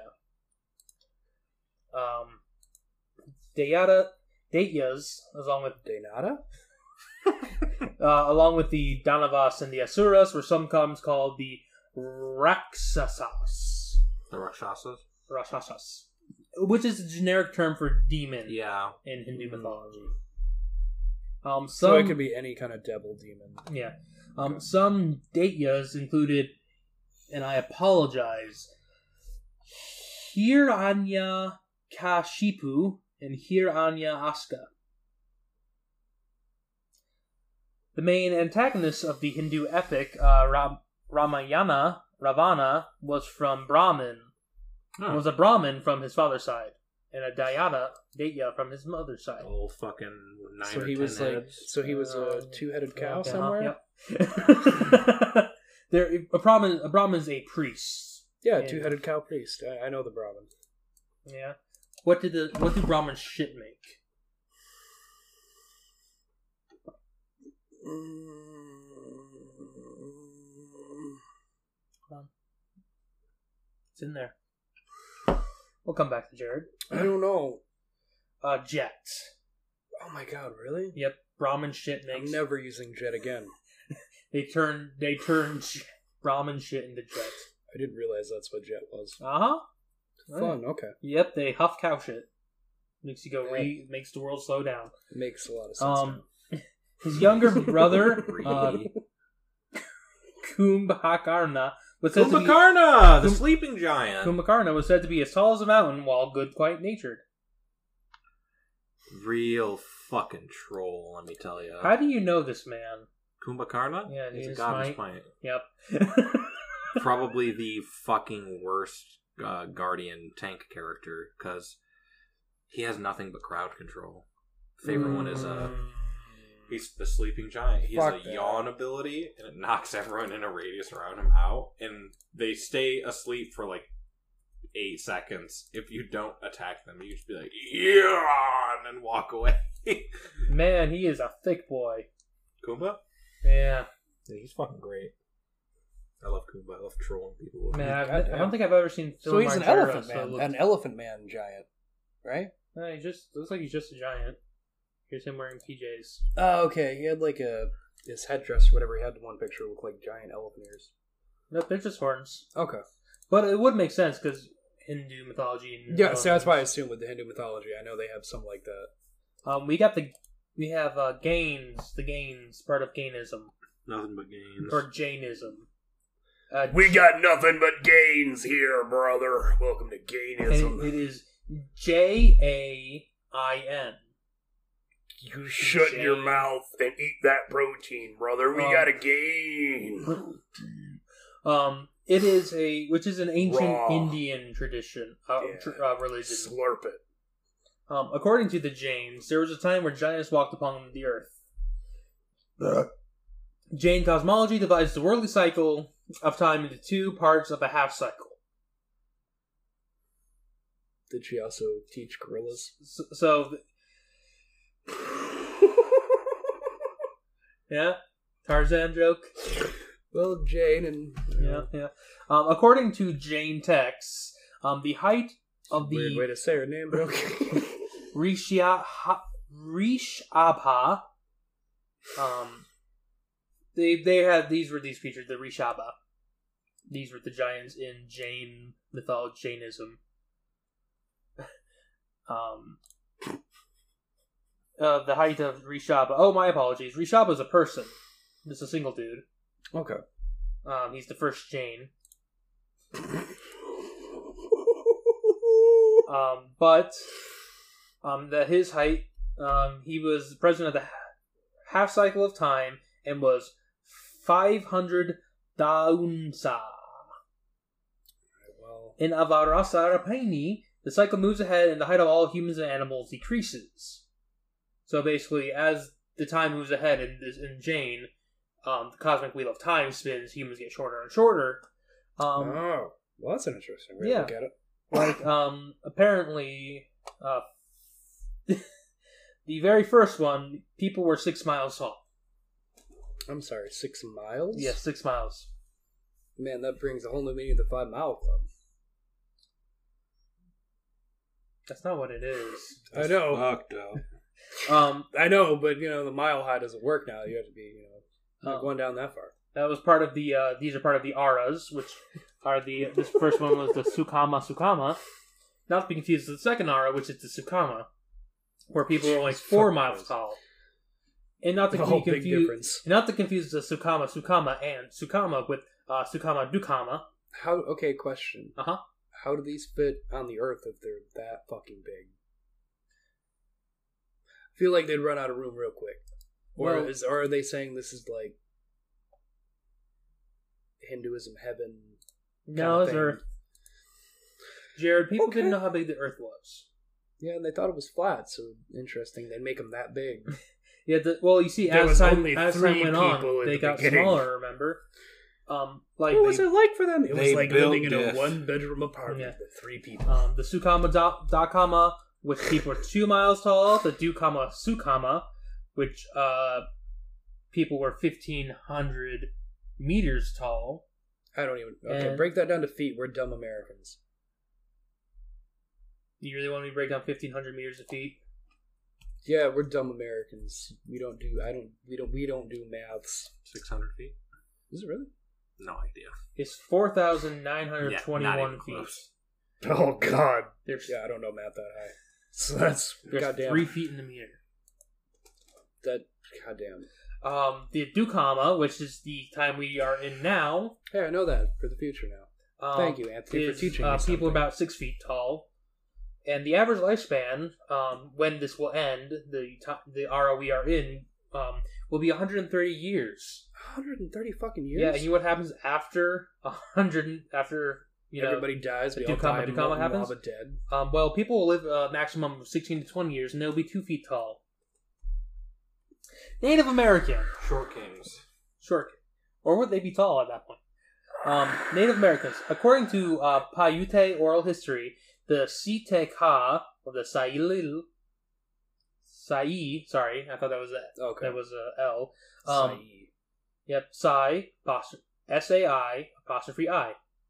Um, Dayata, Daityas, along with Daynata? uh, along with the Danavas and the Asuras, were sometimes called the Rakshasas. The Rakshasas? Rakshasas, which is a generic term for demon Yeah. in Hindu mythology. Um, some, So it could be any kind of devil demon. yeah. Um, some Daityas included, and I apologize, Hiranya Kashipu and Hiranya Aska. The main antagonist of the Hindu epic, uh, Ram- Ramayana, Ravana, was from Brahmin. Huh. Was a Brahmin from his father's side, and a Dayata, Daitya, from his mother's side. Old fucking nine So or he ten was like, heads. so he was a Uh, two-headed cow Okay, somewhere. Yep. there, a Brahmin, a Brahmin is a priest. Yeah, Yeah. two-headed cow priest. I, I know the Brahmin. Yeah. What did the what do Brahmin shit make? It's in there. We'll come back to Jared. I don't know. Uh, jet. Oh my god, really? Yep. Brahmin shit I'm makes. never using jet again. They turn. They turn j- Brahmin shit into jet. I didn't realize that's what jet was. Uh huh. Fun, okay. Yep. They huff cow shit. Makes you go. Re- makes the world slow down. Makes a lot of sense. Um, his younger brother, uh, Kumbhakarna, was said to be Kumbhakarna, the Kum- sleeping giant. Kumbhakarna was said to be as tall as a mountain, while good, quiet natured. Real fucking troll, let me tell you. How do you know this man? Kumbhakarna? Yeah, he's a he's god my- of pint. Yep. Probably the fucking worst uh, Guardian tank character, because he has nothing but crowd control. Favorite one is uh, he's the sleeping giant. He has Fuck a that. yawn ability, and it knocks everyone in a radius around him out, and they stay asleep for like eight seconds. If you don't attack them, you just be like, yeah, and then walk away. Man, he is a thick boy. Kumba? Yeah. Yeah, he's fucking great. I love Kumba. I love trolling people. With Man, him. I've, God I damn. don't think I've ever seen Phil So he's an Margera, elephant so man, it looks- an elephant man giant, right? No, he just looks like he's just a giant. Here's him wearing P Js. Oh, okay. He had like a his headdress, or whatever he had in one picture, looked like giant elephant ears. No, they're just horns. Okay. But it would make sense because Hindu mythology. And Yeah, so that's why I assume with the Hindu mythology, I know they have something like that. Um, we got the we have uh, Gains, the Gains part of Gainism Nothing but gains. or Jainism. Uh, We got nothing but gains here, brother. Welcome to Gainism. and it is J A I N. You shut Jane. your mouth and eat that protein, brother. We Um, got a gain. Um, it is a which is an ancient Raw. Indian tradition, uh, Yeah. tr- uh, religion. Slurp it. Um, according to the Jains, there was a time where giants walked upon the earth. Jain cosmology divides the worldly cycle of time into two parts of a half cycle. Did she also teach gorillas? So, so yeah, Tarzan joke. Well, Jane and Yeah, yeah. Um, according to Jain texts, um, the height of weird the way to say her name, but okay. Rishya Rishabha, um, they they had these were these creatures, the Rishabha. These were the giants in Jain mythology, Jainism. um, uh, the height of Rishabha. Oh, my apologies. Rishabha is a person. Just a single dude. Okay. Um, he's the first Jain. Um, but um, that his height, um, he was president of the half cycle of time and was five hundred daunsa. Well, In Avarasarapani, the cycle moves ahead and the height of all humans and animals decreases. So basically, as the time moves ahead in, in Jain, um, the cosmic wheel of time spins, humans get shorter and shorter. Um, oh, well, that's an interesting way yeah. to look at it. like, um, apparently, uh, the very first one, people were six miles tall. I'm sorry, six miles? Yes, six miles. Man, that brings a whole new meaning to the Five Mile Club. That's not what it is. I know. Fucked up. Um, I know, but, you know, the mile high doesn't work now. You have to be, you know, not Oh. going down that far. that was part of the, uh, these are part of the Aras, which are the, this first one was the Sukama Sukama. Not to be confused with the second Ara, which is the Sukama, where people are only four Fuck miles those. tall. And not to Oh, be big confused, difference. not to confuse the Sukama Sukama and Sukama with uh, Sukama Dukama. How, okay, question. Uh-huh. How do these fit on the Earth if they're that fucking big? I feel like they'd run out of room real quick. Or, Well- is, or are they saying this is like Hinduism heaven? No, kind it's of thing? Earth. Jared, people Okay. didn't know how big the Earth was. Yeah, and they thought it was flat, so interesting. They'd make them that big. Yeah, the, well, you see, There as was time, only as three time went people on, at they the got beginning. smaller, remember? Um, like, What was they- it like for them? It was they like built living in a this. one-bedroom apartment Yeah. with three people. um, the Sukama da- Dakama, which people were two miles tall, the Dukama Sukama, which uh, people were fifteen hundred meters tall. I don't even... Okay, And- break that down to feet. We're dumb Americans. You really want me to break down fifteen hundred meters of feet? Yeah, we're dumb Americans. We don't do... I don't... We don't... We don't do maths. six hundred feet? Is it really? No idea. It's four thousand nine hundred Yeah, not twenty-one even feet. close. Oh, God. There's, Yeah, I don't know math that high. So that's... there's goddamn... three feet in the meter. That... Goddamn. Um, the Dukama, which is the time we are in now. Hey, I know that for the future now. Um, Thank you, Anthony, is, for teaching uh, me something. people about six feet tall, and the average lifespan, um, when this will end, the to- the era we are in, um, will be one hundred thirty years. one hundred thirty fucking years? Yeah, and you know what happens after one hundred after you know? Everybody dies. the We all Dukama- die in Dukama molten happens? lava dead. Um, well, people will live a maximum of sixteen to twenty years, and they'll be two feet tall. Native American, Short kings. short, or would they be tall at that point? Um, Native Americans. According to uh, Paiute oral history, the Siteka, or the Sailil, Sai, sorry, I thought that was a, Okay. that was a L. Um, Sai. Yep, Sai, apostrophe, S A I, apostrophe I.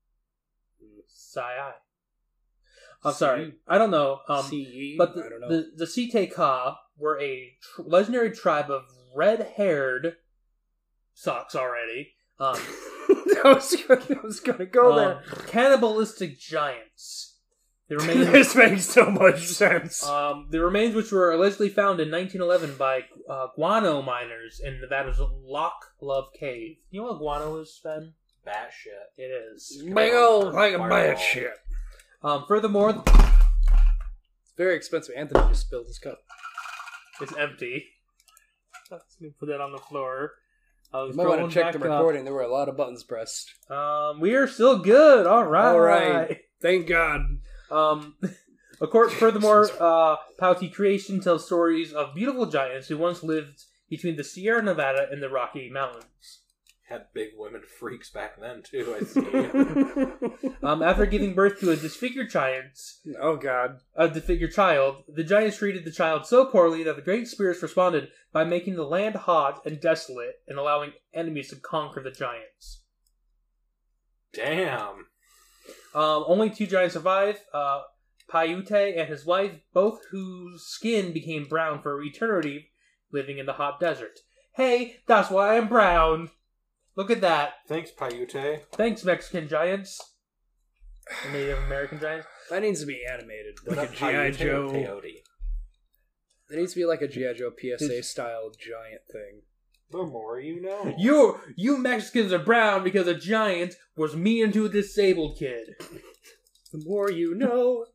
Sai. I'm sorry, I don't know. Um, C E? but the, I don't know. the, the Siteka were a tr- legendary tribe of red-haired sucks already. Um, I was gonna, I was gonna go um, there. cannibalistic giants. The remains, This makes so much sense. um, the remains which were allegedly found in nineteen eleven by uh, guano miners in Nevada's Loch Love Cave. You know what guano is, Sven? Bat shit. It is. Big old like a Fireball. bad shit. Um, furthermore, It's very expensive. Anthony just spilled his cup. it's empty. Let's put that on the floor. I was You might want going to check the back up. recording. There were a lot of buttons pressed. Um, we are still good. All right. All right. Thank God. Um, of course, furthermore, uh, Pauti Creation tells stories of beautiful giants who once lived between the Sierra Nevada and the Rocky Mountains. Had big women freaks back then too. I see. Um, after giving birth to a disfigured giant, Oh God. a disfigured child, the giants treated the child so poorly that the great spirits responded by making the land hot and desolate and allowing enemies to conquer the giants. Damn. Um, only two giants survive, uh, Paiute and his wife, both whose skin became brown for eternity, living in the hot desert. Hey, that's why I'm brown! Look at that. Thanks, Paiute. Thanks, Mexican giants. And Native American giants. That needs to be animated, like a Was that G I Paiute or Joe. Peyote? That needs to be like a G I Joe P S A style giant thing. The more you know. You, you Mexicans are brown because a giant was mean to a disabled kid. The more you know.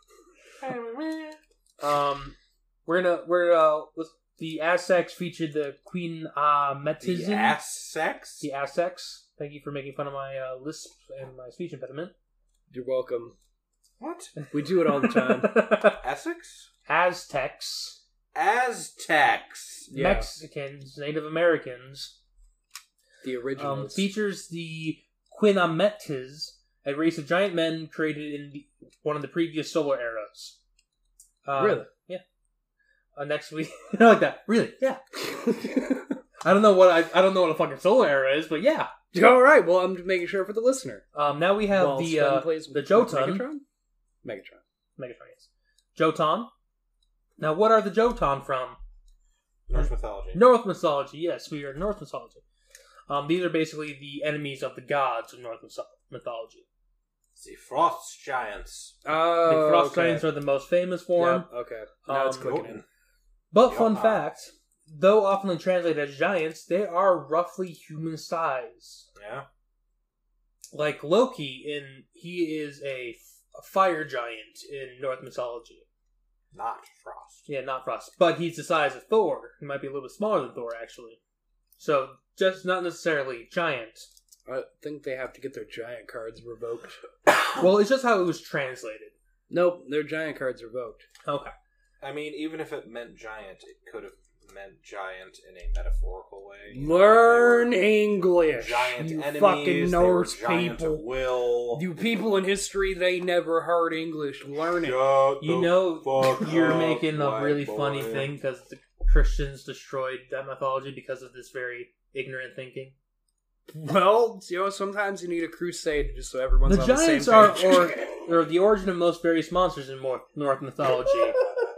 Um, we're gonna, we're, uh, let's- the Aztecs featured the Queen uh, The Metzin. ass sex? The Aztecs. Thank you for making fun of my uh, lisp and my speech impediment. You're welcome. What? We do it all the time. Essex? Aztecs, Aztecs. Yeah. Mexicans, Native Americans. The Um, originals. features the Quinametes, a race of giant men created in the, one of the previous solar eras. Uh, Really? Yeah. Uh, next week, I like that. Really? Yeah. I don't know what I I don't know what a fucking solar era is, but yeah. All right. Well, I'm making sure for the listener. Um, now we have Well, the Sven uh, plays the Jotun. Megatron. Megatron. Megatron, yes. Jotun. Now, what are the Jotun from? Norse mythology. North mythology. Yes, we are North mythology. Um, these are basically the enemies of the gods of North myth- mythology. The frost giants. Oh, the frost okay. giants are the most famous form. Yeah, okay. Now it's Um, clicking in. Jotun. But fun Yeah. fact, though often translated as giants, they are roughly human size. Yeah. Like Loki, in he is a, f- a fire giant in North mythology. Not frost. Yeah, not Frost, but he's the size of Thor. He might be a little bit smaller than Thor, actually. So, just not necessarily giant. I think they have to get their giant cards revoked. Well, it's just how it was translated. Nope, their giant cards revoked. Okay. I mean, even if it meant giant, it could have meant giant in a metaphorical way. Learn English, Giant you enemies, fucking they were Norse giant people. of will. You people in history, they never heard English. Learn it. Shut You the know, fuck you're up, making a white really boy. funny thing because the Christians destroyed that mythology because of this very ignorant thinking. Well, you know, sometimes you need a crusade just so everyone's The on giants the are same page. or, or the origin of most various monsters in North, North mythology.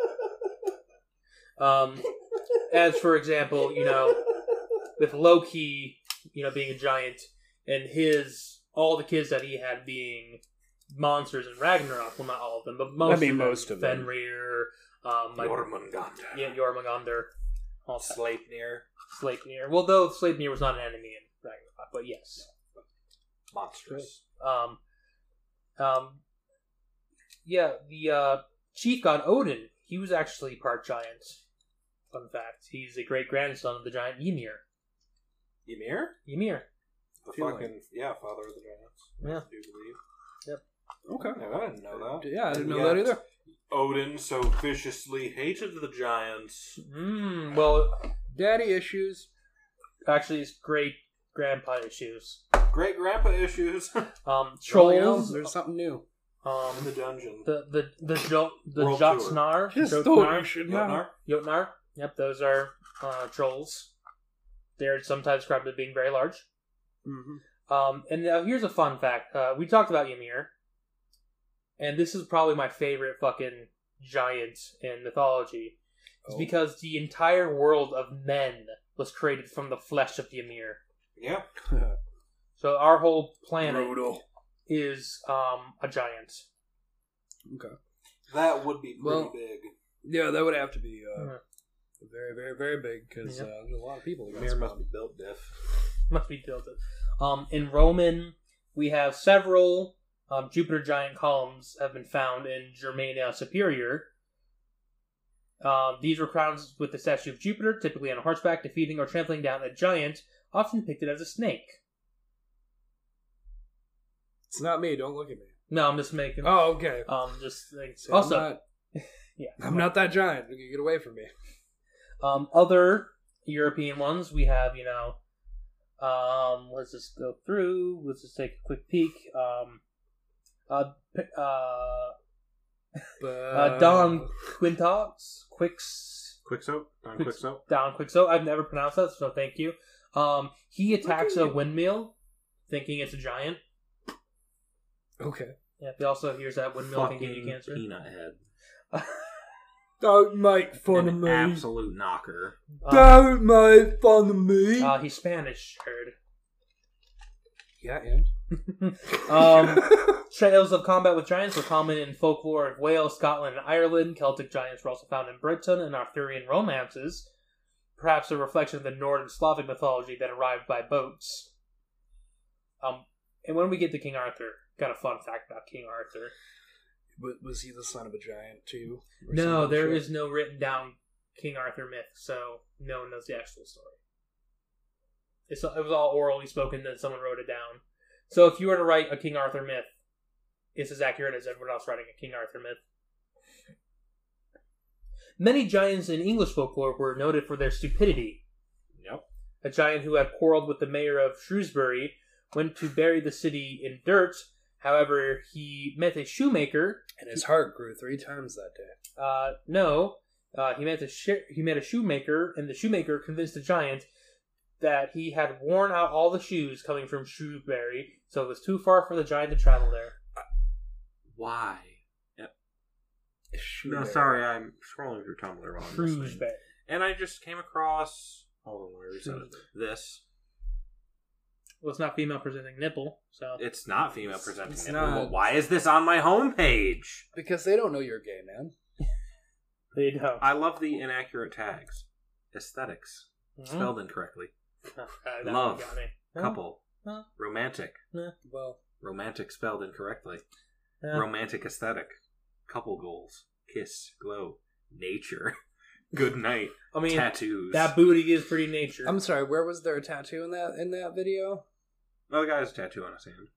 Um, as for example, you know, with Loki, you know, being a giant, and his all the kids that he had being monsters in Ragnarok. Well, not all of them, but most. I mean, of them. most of them. Fenrir, um, like, Jormungandr. yeah, Jormungandr, all that. Sleipnir. Sleipnir. Well, though Sleipnir was not an enemy in Ragnarok, but yes. Monstrous. Um, um, yeah, the uh, chief god Odin, he was actually part giant. Fun fact. He's a great grandson of the giant Ymir. Ymir? Ymir. The Feel fucking, like- yeah, father of the giants. Yeah. I do believe. Okay. Yeah, I didn't know that. Yeah, I didn't And know that yet, either. Odin so viciously hated the giants. Mm, well, Daddy issues. actually, his great grandpa issues. Great grandpa issues. Um, Well, trolls. you know, there's something new. um, in the dungeon. the the the jo- the World tour. Jotsnar, Just Jotnar, thought you should know. Jotnar? Jotnar. Yep, those are uh, trolls. They're sometimes described as being very large. Mm-hmm. Um, and now here's a fun fact. Uh, we talked about Ymir, and this is probably my favorite fucking giant in mythology. It's Oh. because the entire world of men was created from the flesh of Ymir. Yeah. So our whole planet Brutal. is um, a giant. Okay. That would be pretty Well- big. Yeah, that would have to be uh, Mhm. very, very, very big because Yeah. uh, there's a lot of people. that got Mir must spawned. be built diff. Must be built. Um, in Roman, we have several um, Jupiter giant columns have been found in Germania Superior. Um, these were crowned with the statue of Jupiter, typically on horseback, defeating or trampling down a giant, often depicted as a snake. It's not me. Don't look at me. No, I'm just making. Oh, okay. Um, just like, See, also, I'm not, yeah. I'm not that giant. You get away from me. Um, other European ones, we have, you know, um, let's just go through. Let's just take a quick peek. Um, uh, p- uh, But uh, Don Quintox, Quix, Quicksoap? Don Quix- Quicksoap? Don Quixo. I've never pronounced that, so thank you. Um, he attacks a windmill, thinking it's a giant. Okay. Yeah, he also hears that windmill can give you Fucking cancer. peanut head. Don't make fun of An me. absolute knocker. Um, Don't make fun of me. uh, he's Spanish, heard. yeah, and Um, Trails of combat with giants were common in folklore of Wales, Scotland, and Ireland. Celtic giants were also found in Britain and Arthurian romances, perhaps a reflection of the Northern Slavic mythology that arrived by boats. Um, and when we get to King Arthur, got a fun fact about King Arthur. Wa- was he the son of a giant too? Or No, some there bullshit? is no written down King Arthur myth, so no one knows the actual story. It's, it was all orally spoken, then someone wrote it down. So if you were to write a King Arthur myth, it's as accurate as everyone else writing a King Arthur myth. Many giants in English folklore were noted for their stupidity. Yep. A giant who had quarreled with the mayor of Shrewsbury went to bury the city in dirt. However, he met a shoemaker. And his heart grew three times that day. Uh, no, uh, he met a sh- he met a shoemaker, and the shoemaker convinced the giant that he had worn out all the shoes coming from Shrewsbury, so it was too far for the giant to travel there. Why? Yep. No, Shrewsbury. sorry, I'm scrolling through Tumblr while I'm listening. Shrewsbury. And I just came across... Hold on, where is it? This. Well, it's not female presenting nipple, so It's not female presenting. It's nipple, not. but why is this on my homepage? Because they don't know you're gay, man. they don't. I love the inaccurate tags. Aesthetics. Mhm. Spelled incorrectly. Uh, that Love. got me. Huh? Couple. Huh? Romantic. Well, Romantic spelled incorrectly. Yeah. Romantic aesthetic. Couple goals. Kiss. Glow. Nature. Good night. I mean, Tattoos. that booty is pretty nature. I'm sorry. Where was there a tattoo in that in that video? Oh, the guy has a tattoo on his hand.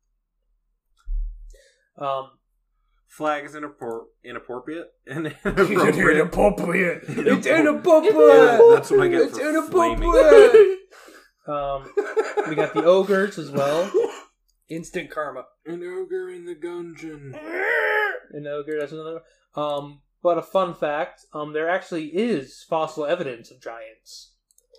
Um, Flag is inappor- inappropriate. And Inappropriate. inappropriate. It's inappropriate. That's what I get It's for flaming. inappropriate. um, we got the ogres as well. Instant karma. An ogre in the gungeon. An ogre, that's another. Um, but a fun fact: um, there actually is fossil evidence of giants.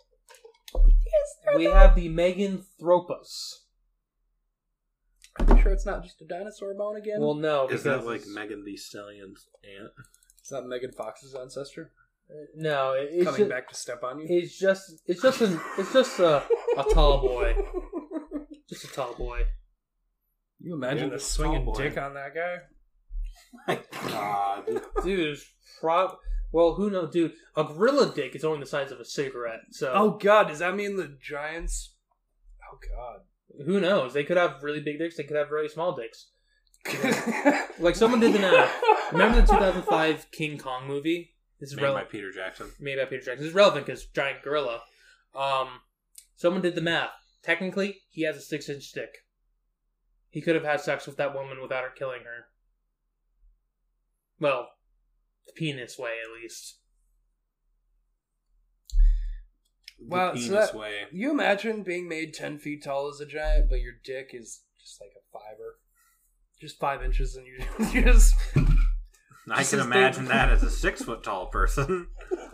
We have the Meganthropus. Are you sure it's not just a dinosaur bone again? Well, no, Is because that like it's- Megan the Stallion's aunt? it's not Megan Fox's ancestor no, it- it's coming just, back to step on you. It's just, it's just an, it's just a, a tall boy, just a tall boy. You imagine Yeah, a just swinging tall boy. dick on that guy? My God. Dude, it's prob. Well, who knows, dude? A gorilla dick is only the size of a cigarette, so Oh God, does that mean the giants? Oh God. who knows? They could have really big dicks. They could have really small dicks. Like someone did the math. Remember the two thousand five King Kong movie? This is Made by relevant. Peter Jackson. Made by Peter Jackson. This is relevant because giant gorilla. Um, someone did the math. Technically, he has a six-inch dick. He could have had sex with that woman without her killing her. Well, the penis way, at least. Wow, the so penis that- way. You imagine being made ten feet tall as a giant, but your dick is just like a fiver, just five inches, and you you just. I Just can as imagine they- that as a six foot tall person.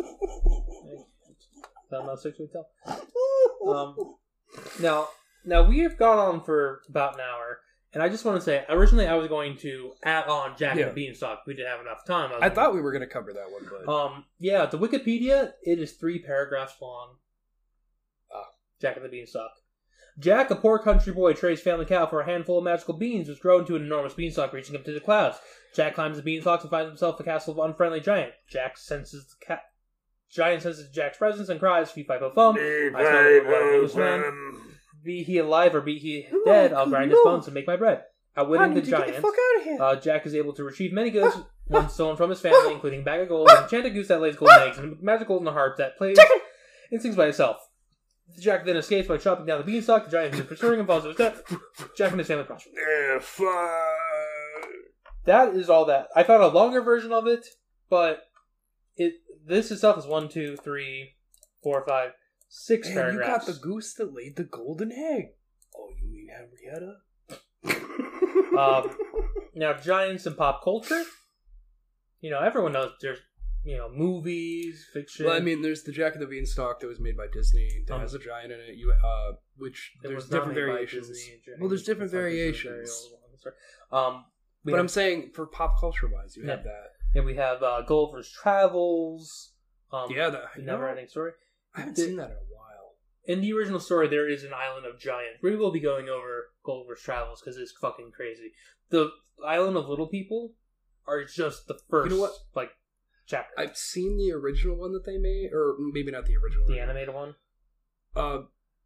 I'm not six feet tall. Um, now, now we have gone on for about an hour, and I just want to say, originally I was going to add on Jack Yeah. and the Beanstalk. We didn't have enough time. was I gonna- thought we were going to cover that one, but Um, yeah, the Wikipedia, it is three paragraphs long. Ah. Jack and the Beanstalk. Jack, a poor country boy, trades family cow for a handful of magical beans, was grown to an enormous beanstalk reaching up to the clouds. Jack climbs the beanstalk and finds himself a castle of unfriendly giant. Jack senses the cat. Giant senses Jack's presence and cries, "Fee fi fo fum! I smell the blood of this man. Be he alive or be he dead, I'll grind his bones and make my bread." Outwitting the giant, Get the fuck out of here! uh, Jack is able to retrieve many goods once stolen from his family, including a bag of gold, an enchanted goose that lays golden eggs, and a magic golden harp that plays and sings by itself. Jack then escapes by chopping down the beanstalk. The giant who is pursuing him falls to his death. Jack and his family prosper. Yeah, fuck. That is all that. I found a longer version of it, but it this itself is one, two, three, four, five, six Man, you paragraphs. got the goose that laid the golden egg. Oh, you mean Henrietta? Um, now, giants in pop culture. You know, everyone knows there's, you know, movies, fiction. Well, I mean, there's the Jack and the Beanstalk that was made by Disney that Um, has a giant in it. You, uh, which it there's was not different made by variations. Disney. Well, there's different It's like this is a very variations. old one. Sorry. Um, we But have, I'm saying for pop culture wise, you Yeah. have that. and we have uh, Gulliver's Travels. Um, Yeah, that, the you know, Never-Ending Story. I haven't the- seen that in a while. In the original story, there is an island of giants. We will be going over Gulliver's Travels because it's fucking crazy. The island of little people are just the first, You know what? like, chapter. I've seen the original one that they made, or maybe not the original. the one. animated one. Uh,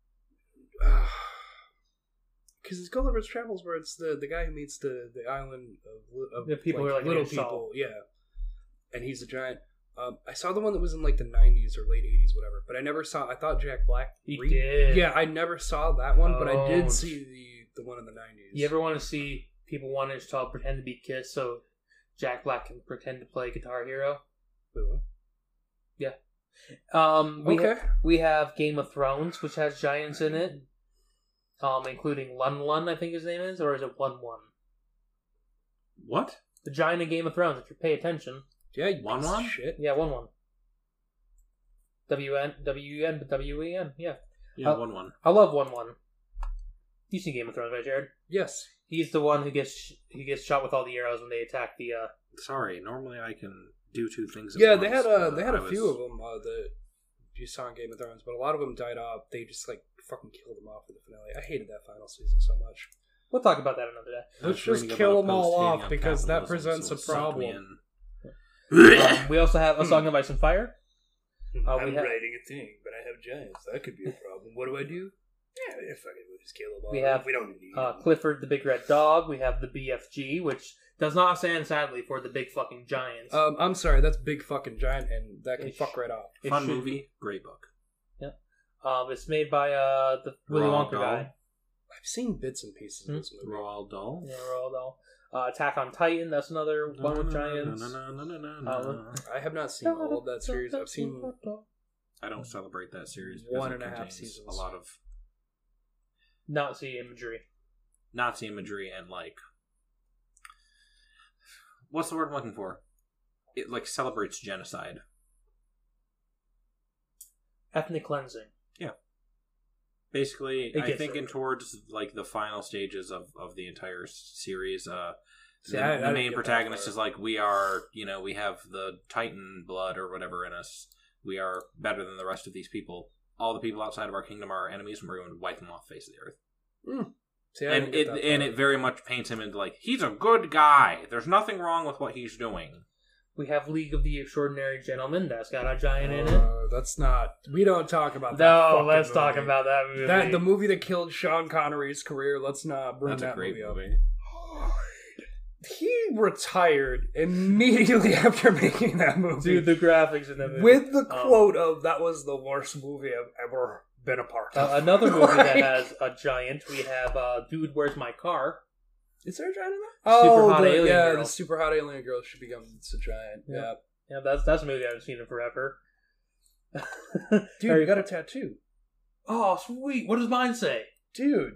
because it's Gulliver's Travels, where it's the, the guy who meets the, the island of, of The people who are like little named people, Saul. yeah, and he's a giant. Um, I saw the one that was in like the nineties or late eighties, whatever. But I never saw. I thought Jack Black. He re- did. Yeah, I never saw that one, but I Oh. did see the the one in the nineties. You ever want to see people one inch tall pretend to be Kiss so Jack Black can pretend to play Guitar Hero? Wait, what? Um, we Okay. ha- we have Game of Thrones, which has giants in it, um, including Lun Lun, I think his name is, or is it One One? What? The giant in Game of Thrones. If you pay attention, Yeah, you One piece of one? shit. yeah, One One. W N W U N, but W E N. Yeah, Yeah, Uh, one one. I love One One. You seen Game of Thrones, right, Jared? Yes. He's the one who gets he gets shot with all the arrows when they attack the. uh Sorry, normally I can do two things. At Yeah, once, they had a but they had I a was- few of them uh, that you saw in Game of Thrones, but a lot of them died off. They just like fucking killed them off in the finale. I hated that final season so much. We'll talk about that another day. I was Let's just reading kill about them all post-hating off on because that capitalism, presents so a it sucked me problem. in. Um, we also have A Song of Ice and Fire. Uh, we have- writing a thing, but I have giants. That could be a problem. What do I do? Yeah, yeah fuck it. We'll just kill them all. We have, we don't need Uh, them. Clifford the Big Red Dog. We have the B F G, which does not stand sadly for the big fucking giants. Um, I'm sorry, that's big fucking giant, and that can It fuck sh- right off. It Fun should movie, great book. Um, it's made by uh the Willy Roald Wonka Dahl. guy. I've seen bits and pieces Hmm? of this movie. Roald Dahl. Yeah, Roald Dahl. Uh, Attack on Titan. That's another one with giants. Uh, I have not seen all of that series. I've seen I don't celebrate that series. because One it and a half contains seasons. A lot of Nazi imagery. Nazi imagery and like, what's the word I'm looking for? It like celebrates genocide. Ethnic cleansing. Basically, It I gets think there. in towards like the final stages of, of the entire s- series, uh, See, the, I- I the didn't main get that protagonist far. is like, we are, you know, we have the Titan blood or whatever in us. We are better than the rest of these people. All the people outside of our kingdom are our enemies, and we're going to wipe them off the face of the earth. See, I and didn't get it that and far. it very much paints him into like, he's a good guy. There's nothing wrong with what he's doing. We have League of the Extraordinary Gentlemen. That's got a giant in it. Uh, that's not. We don't talk about that. No, fucking let's movie. talk about that movie. that. The movie that killed Sean Connery's career. Let's not bring That's that a great movie up. movie. He retired immediately after making that movie. Dude, the graphics in that movie. with the Um, quote of "That was the worst movie I've ever been a part of." Uh, another movie that Like- has a giant. We have uh, Dude, Where's My Car? Is there a giant in that? Super Oh, hot the, alien yeah, girl. the super hot alien girl should become a giant. Yeah. Yeah. Yeah, that's that's a movie I haven't seen in forever. Dude, Are you got a tattoo. Oh, sweet. What does mine say? Dude.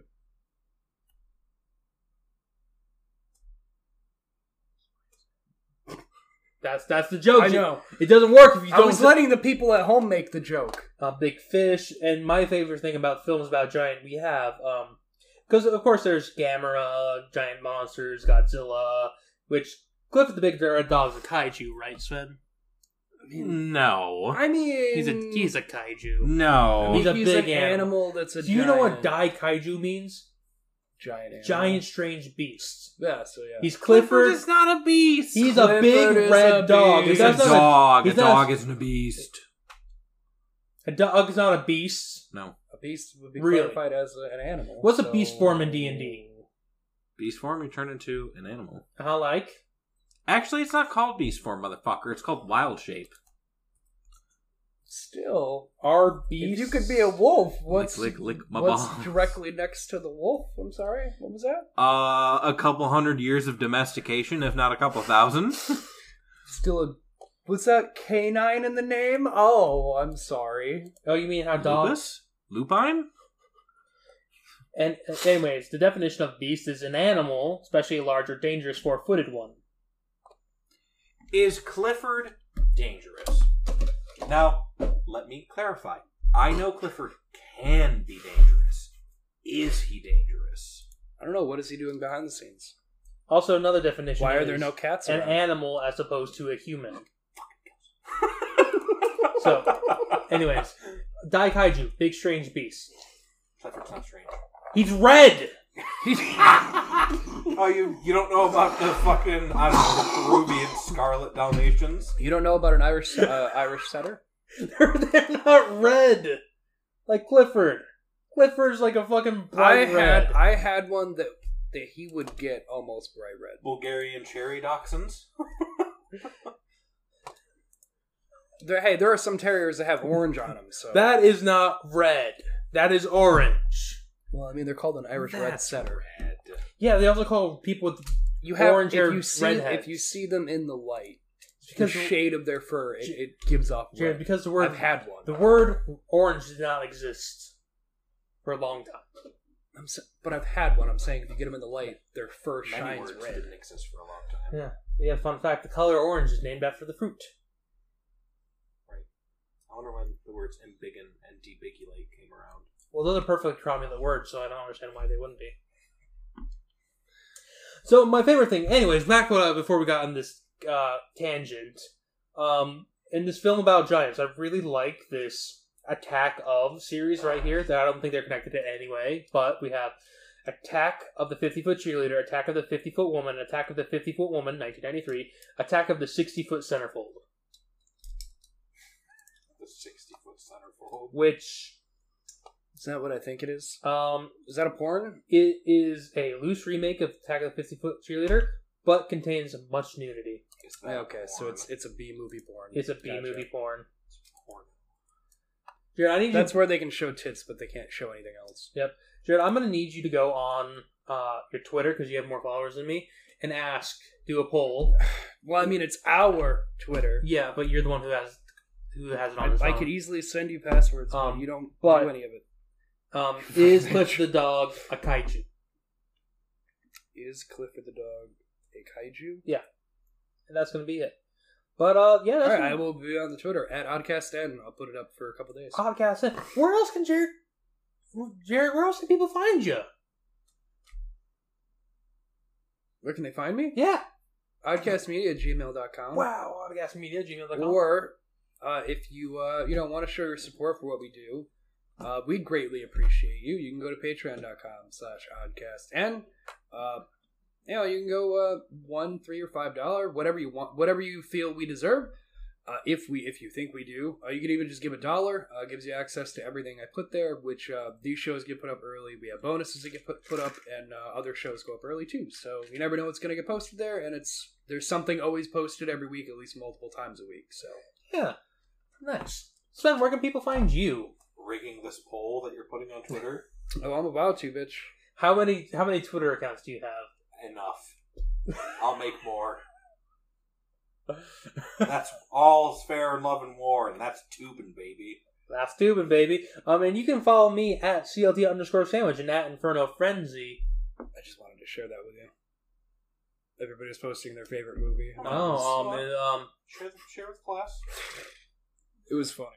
That's that's the joke. I know. It doesn't work if you I don't. was letting the people at home make the joke. A big fish, and my favorite thing about films about giant we have, um, because of course there's Gamera, giant monsters, Godzilla, which Cliff the Big Red Dog's a kaiju, right, Sven? No. I mean... He's a he's a kaiju. No. He's a he's big an animal. animal that's a Do you giant, know what Dai Kaiju means? giant animal. Giant strange beast. Yeah, so yeah. He's Clifford Clifford. is not a beast. He's a Clifford big is red a dog. beast. He's That's a not dog. he's A not dog isn't a beast. A dog is not a beast. No. A beast would be Really? clarified as a, an animal. What's so... a beast form in D and D? Beast form, you turn into an animal. How like? Actually, it's not called beast form, motherfucker. It's called wild shape. Still, Our beast. if you could be a wolf, what's, lick, lick my what's balls. directly next to the wolf? I'm sorry, what was that? Uh, a couple hundred years of domestication, if not a couple thousand. Still a... What's that canine in the name? Oh, I'm sorry. Oh, you mean how dogs? Lupus? Lupine? And anyways, the definition of beast is an animal, especially a large or dangerous four-footed one. Is Clifford dangerous? Now, let me clarify. I know Clifford can be dangerous. Is he dangerous? I don't know, what is he doing behind the scenes? Also, another definition. Why are is there no cats an around? animal as opposed to a human. So, anyways, Dai Kaiju, big strange beast. Clifford's not strange. He's red. Oh, you you don't know about the fucking, I don't know, the Peruvian Scarlet Dalmatians? You don't know about an Irish uh, Irish setter? they're, they're not red, like Clifford. Clifford's like a fucking I bright had red. I had one that that he would get almost bright red. Bulgarian cherry dachshunds? There, hey, there are some terriers that have orange on them. So That is not red. That is orange. well, I mean, they're called an Irish red That's setter. red. Yeah, they also call people with You have orange if haired you see redheads. if you see them in the light, because the shade of their fur, it, it gives off Jared, red. because the word I've had one. the word orange did not exist for a long time. I'm sa- but I've had one. I'm saying if you get them in the light, their fur Many shines words red. didn't exist for a long time. Yeah. Yeah, fun fact, the color orange is named after the fruit. I wonder when the words embiggen and debigulate came around. Well, those are perfectly cromulent words, so I don't understand why they wouldn't be. So, my favorite thing, anyways, back uh, before we got on this uh, tangent, um, in this film about giants, I really like this Attack of series right here, that I don't think they're connected in any way, but we have Attack of the fifty-foot Cheerleader, Attack of the fifty-foot Woman, Attack of the fifty-foot Woman, nineteen ninety-three, Attack of the sixty-foot Centerfold, The sixty-foot centerfold. which Is that what I think it is? um, Is that a porn? it is a loose remake of Attack of the fifty-foot Cheerleader, but contains much nudity. Is that Yeah, okay, so porn? it's it's a B movie porn. It's a B Gotcha. movie porn. It's porn. Jared, I need That's you. where they can show tits, but they can't show anything else. Jared, I'm gonna need you to go on uh, your Twitter because you have more followers than me, and ask, do a poll. Well, I mean, it's our Twitter. Yeah, but you're the one who has who has it on I, his I phone. could easily send you passwords, Um, but you don't but- do any of it. Um, is Cliff the dog a kaiju? Is Clifford the dog a kaiju? And that's gonna be it. But uh, yeah, All that's right, gonna- I will be on the Twitter at Oddcast N. I'll put it up for a couple days. podcast. Where else can Jared? Jared, where else can people find you? Where can they find me? Yeah. Oddcastmedia at gmail dot com. Wow. Podcastmedia gmail dot com. Or uh, if you uh, you know want to show your support for what we do, uh, we'd greatly appreciate you. You can go to patreon dot com slash oddcast and uh, you know you can go uh, one, three, or five dollar, whatever you want, whatever you feel we deserve. Uh, if we if you think we do, uh, you can even just give a dollar. Uh, gives you access to everything I put there. Which uh, these shows get put up early. We have bonuses that get put put up, and uh, other shows go up early too. So you never know what's going to get posted there, and it's there's something always posted every week, at least multiple times a week. So. Yeah. Nice. Sven, where can people find you? Rigging this poll that you're putting on Twitter? Oh, I'm about to, bitch. How many how many Twitter accounts do you have? Enough. I'll make more. That's all's fair in love and war, and that's tubing, baby. That's stupid, baby. Um, and you can follow me at C L T underscore sandwich and at Inferno Frenzy. I just wanted to share that with you. Everybody's posting their favorite movie. Oh, um, and, um, Share, share with class. It was funny.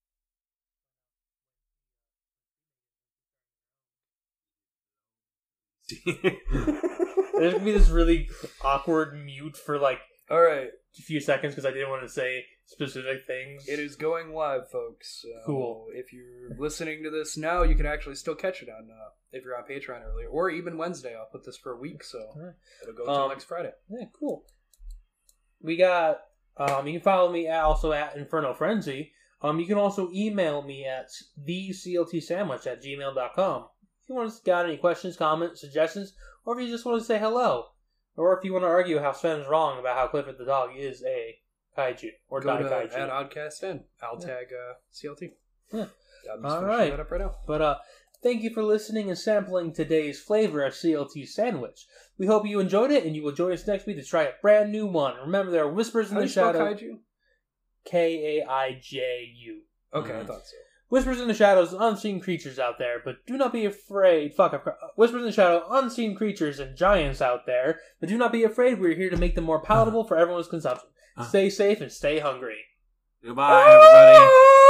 there's gonna be this really awkward mute for like All right, a few seconds because I didn't want to say specific things. it is going live, folks. Uh, Cool. If you're listening to this now, you can actually still catch it on uh, if you're on Patreon earlier, or even Wednesday. I'll put this for a week, so Alright. it'll go until Um, next Friday. Yeah, cool. We got. Um, you can follow me at, also at Inferno Frenzy. Um, you can also email me at the C L T sandwich at gmail dot com. If you want to got any questions, comments, suggestions, or if you just want to say hello, or if you want to argue how Sven's wrong about how Clifford the dog is a kaiju or Go to Kaiju. at Oddcast in. I'll Yeah. tag uh, C L T. Yeah. I'm just All finishing right. that up right now. But uh, thank you for listening and sampling today's flavor of C L T sandwich. We hope you enjoyed it, and you will join us next week to try a brand new one. Remember, there are whispers in How do the you spell shadow. kaiju? K A I J U. Okay, I Mhm. thought so. Whispers in the shadows, unseen creatures out there, but do not be afraid. Fuck, I've- Whispers in the shadow, unseen creatures and giants out there, but do not be afraid. We're here to make them more palatable for everyone's consumption. Stay safe and stay hungry. Goodbye, everybody.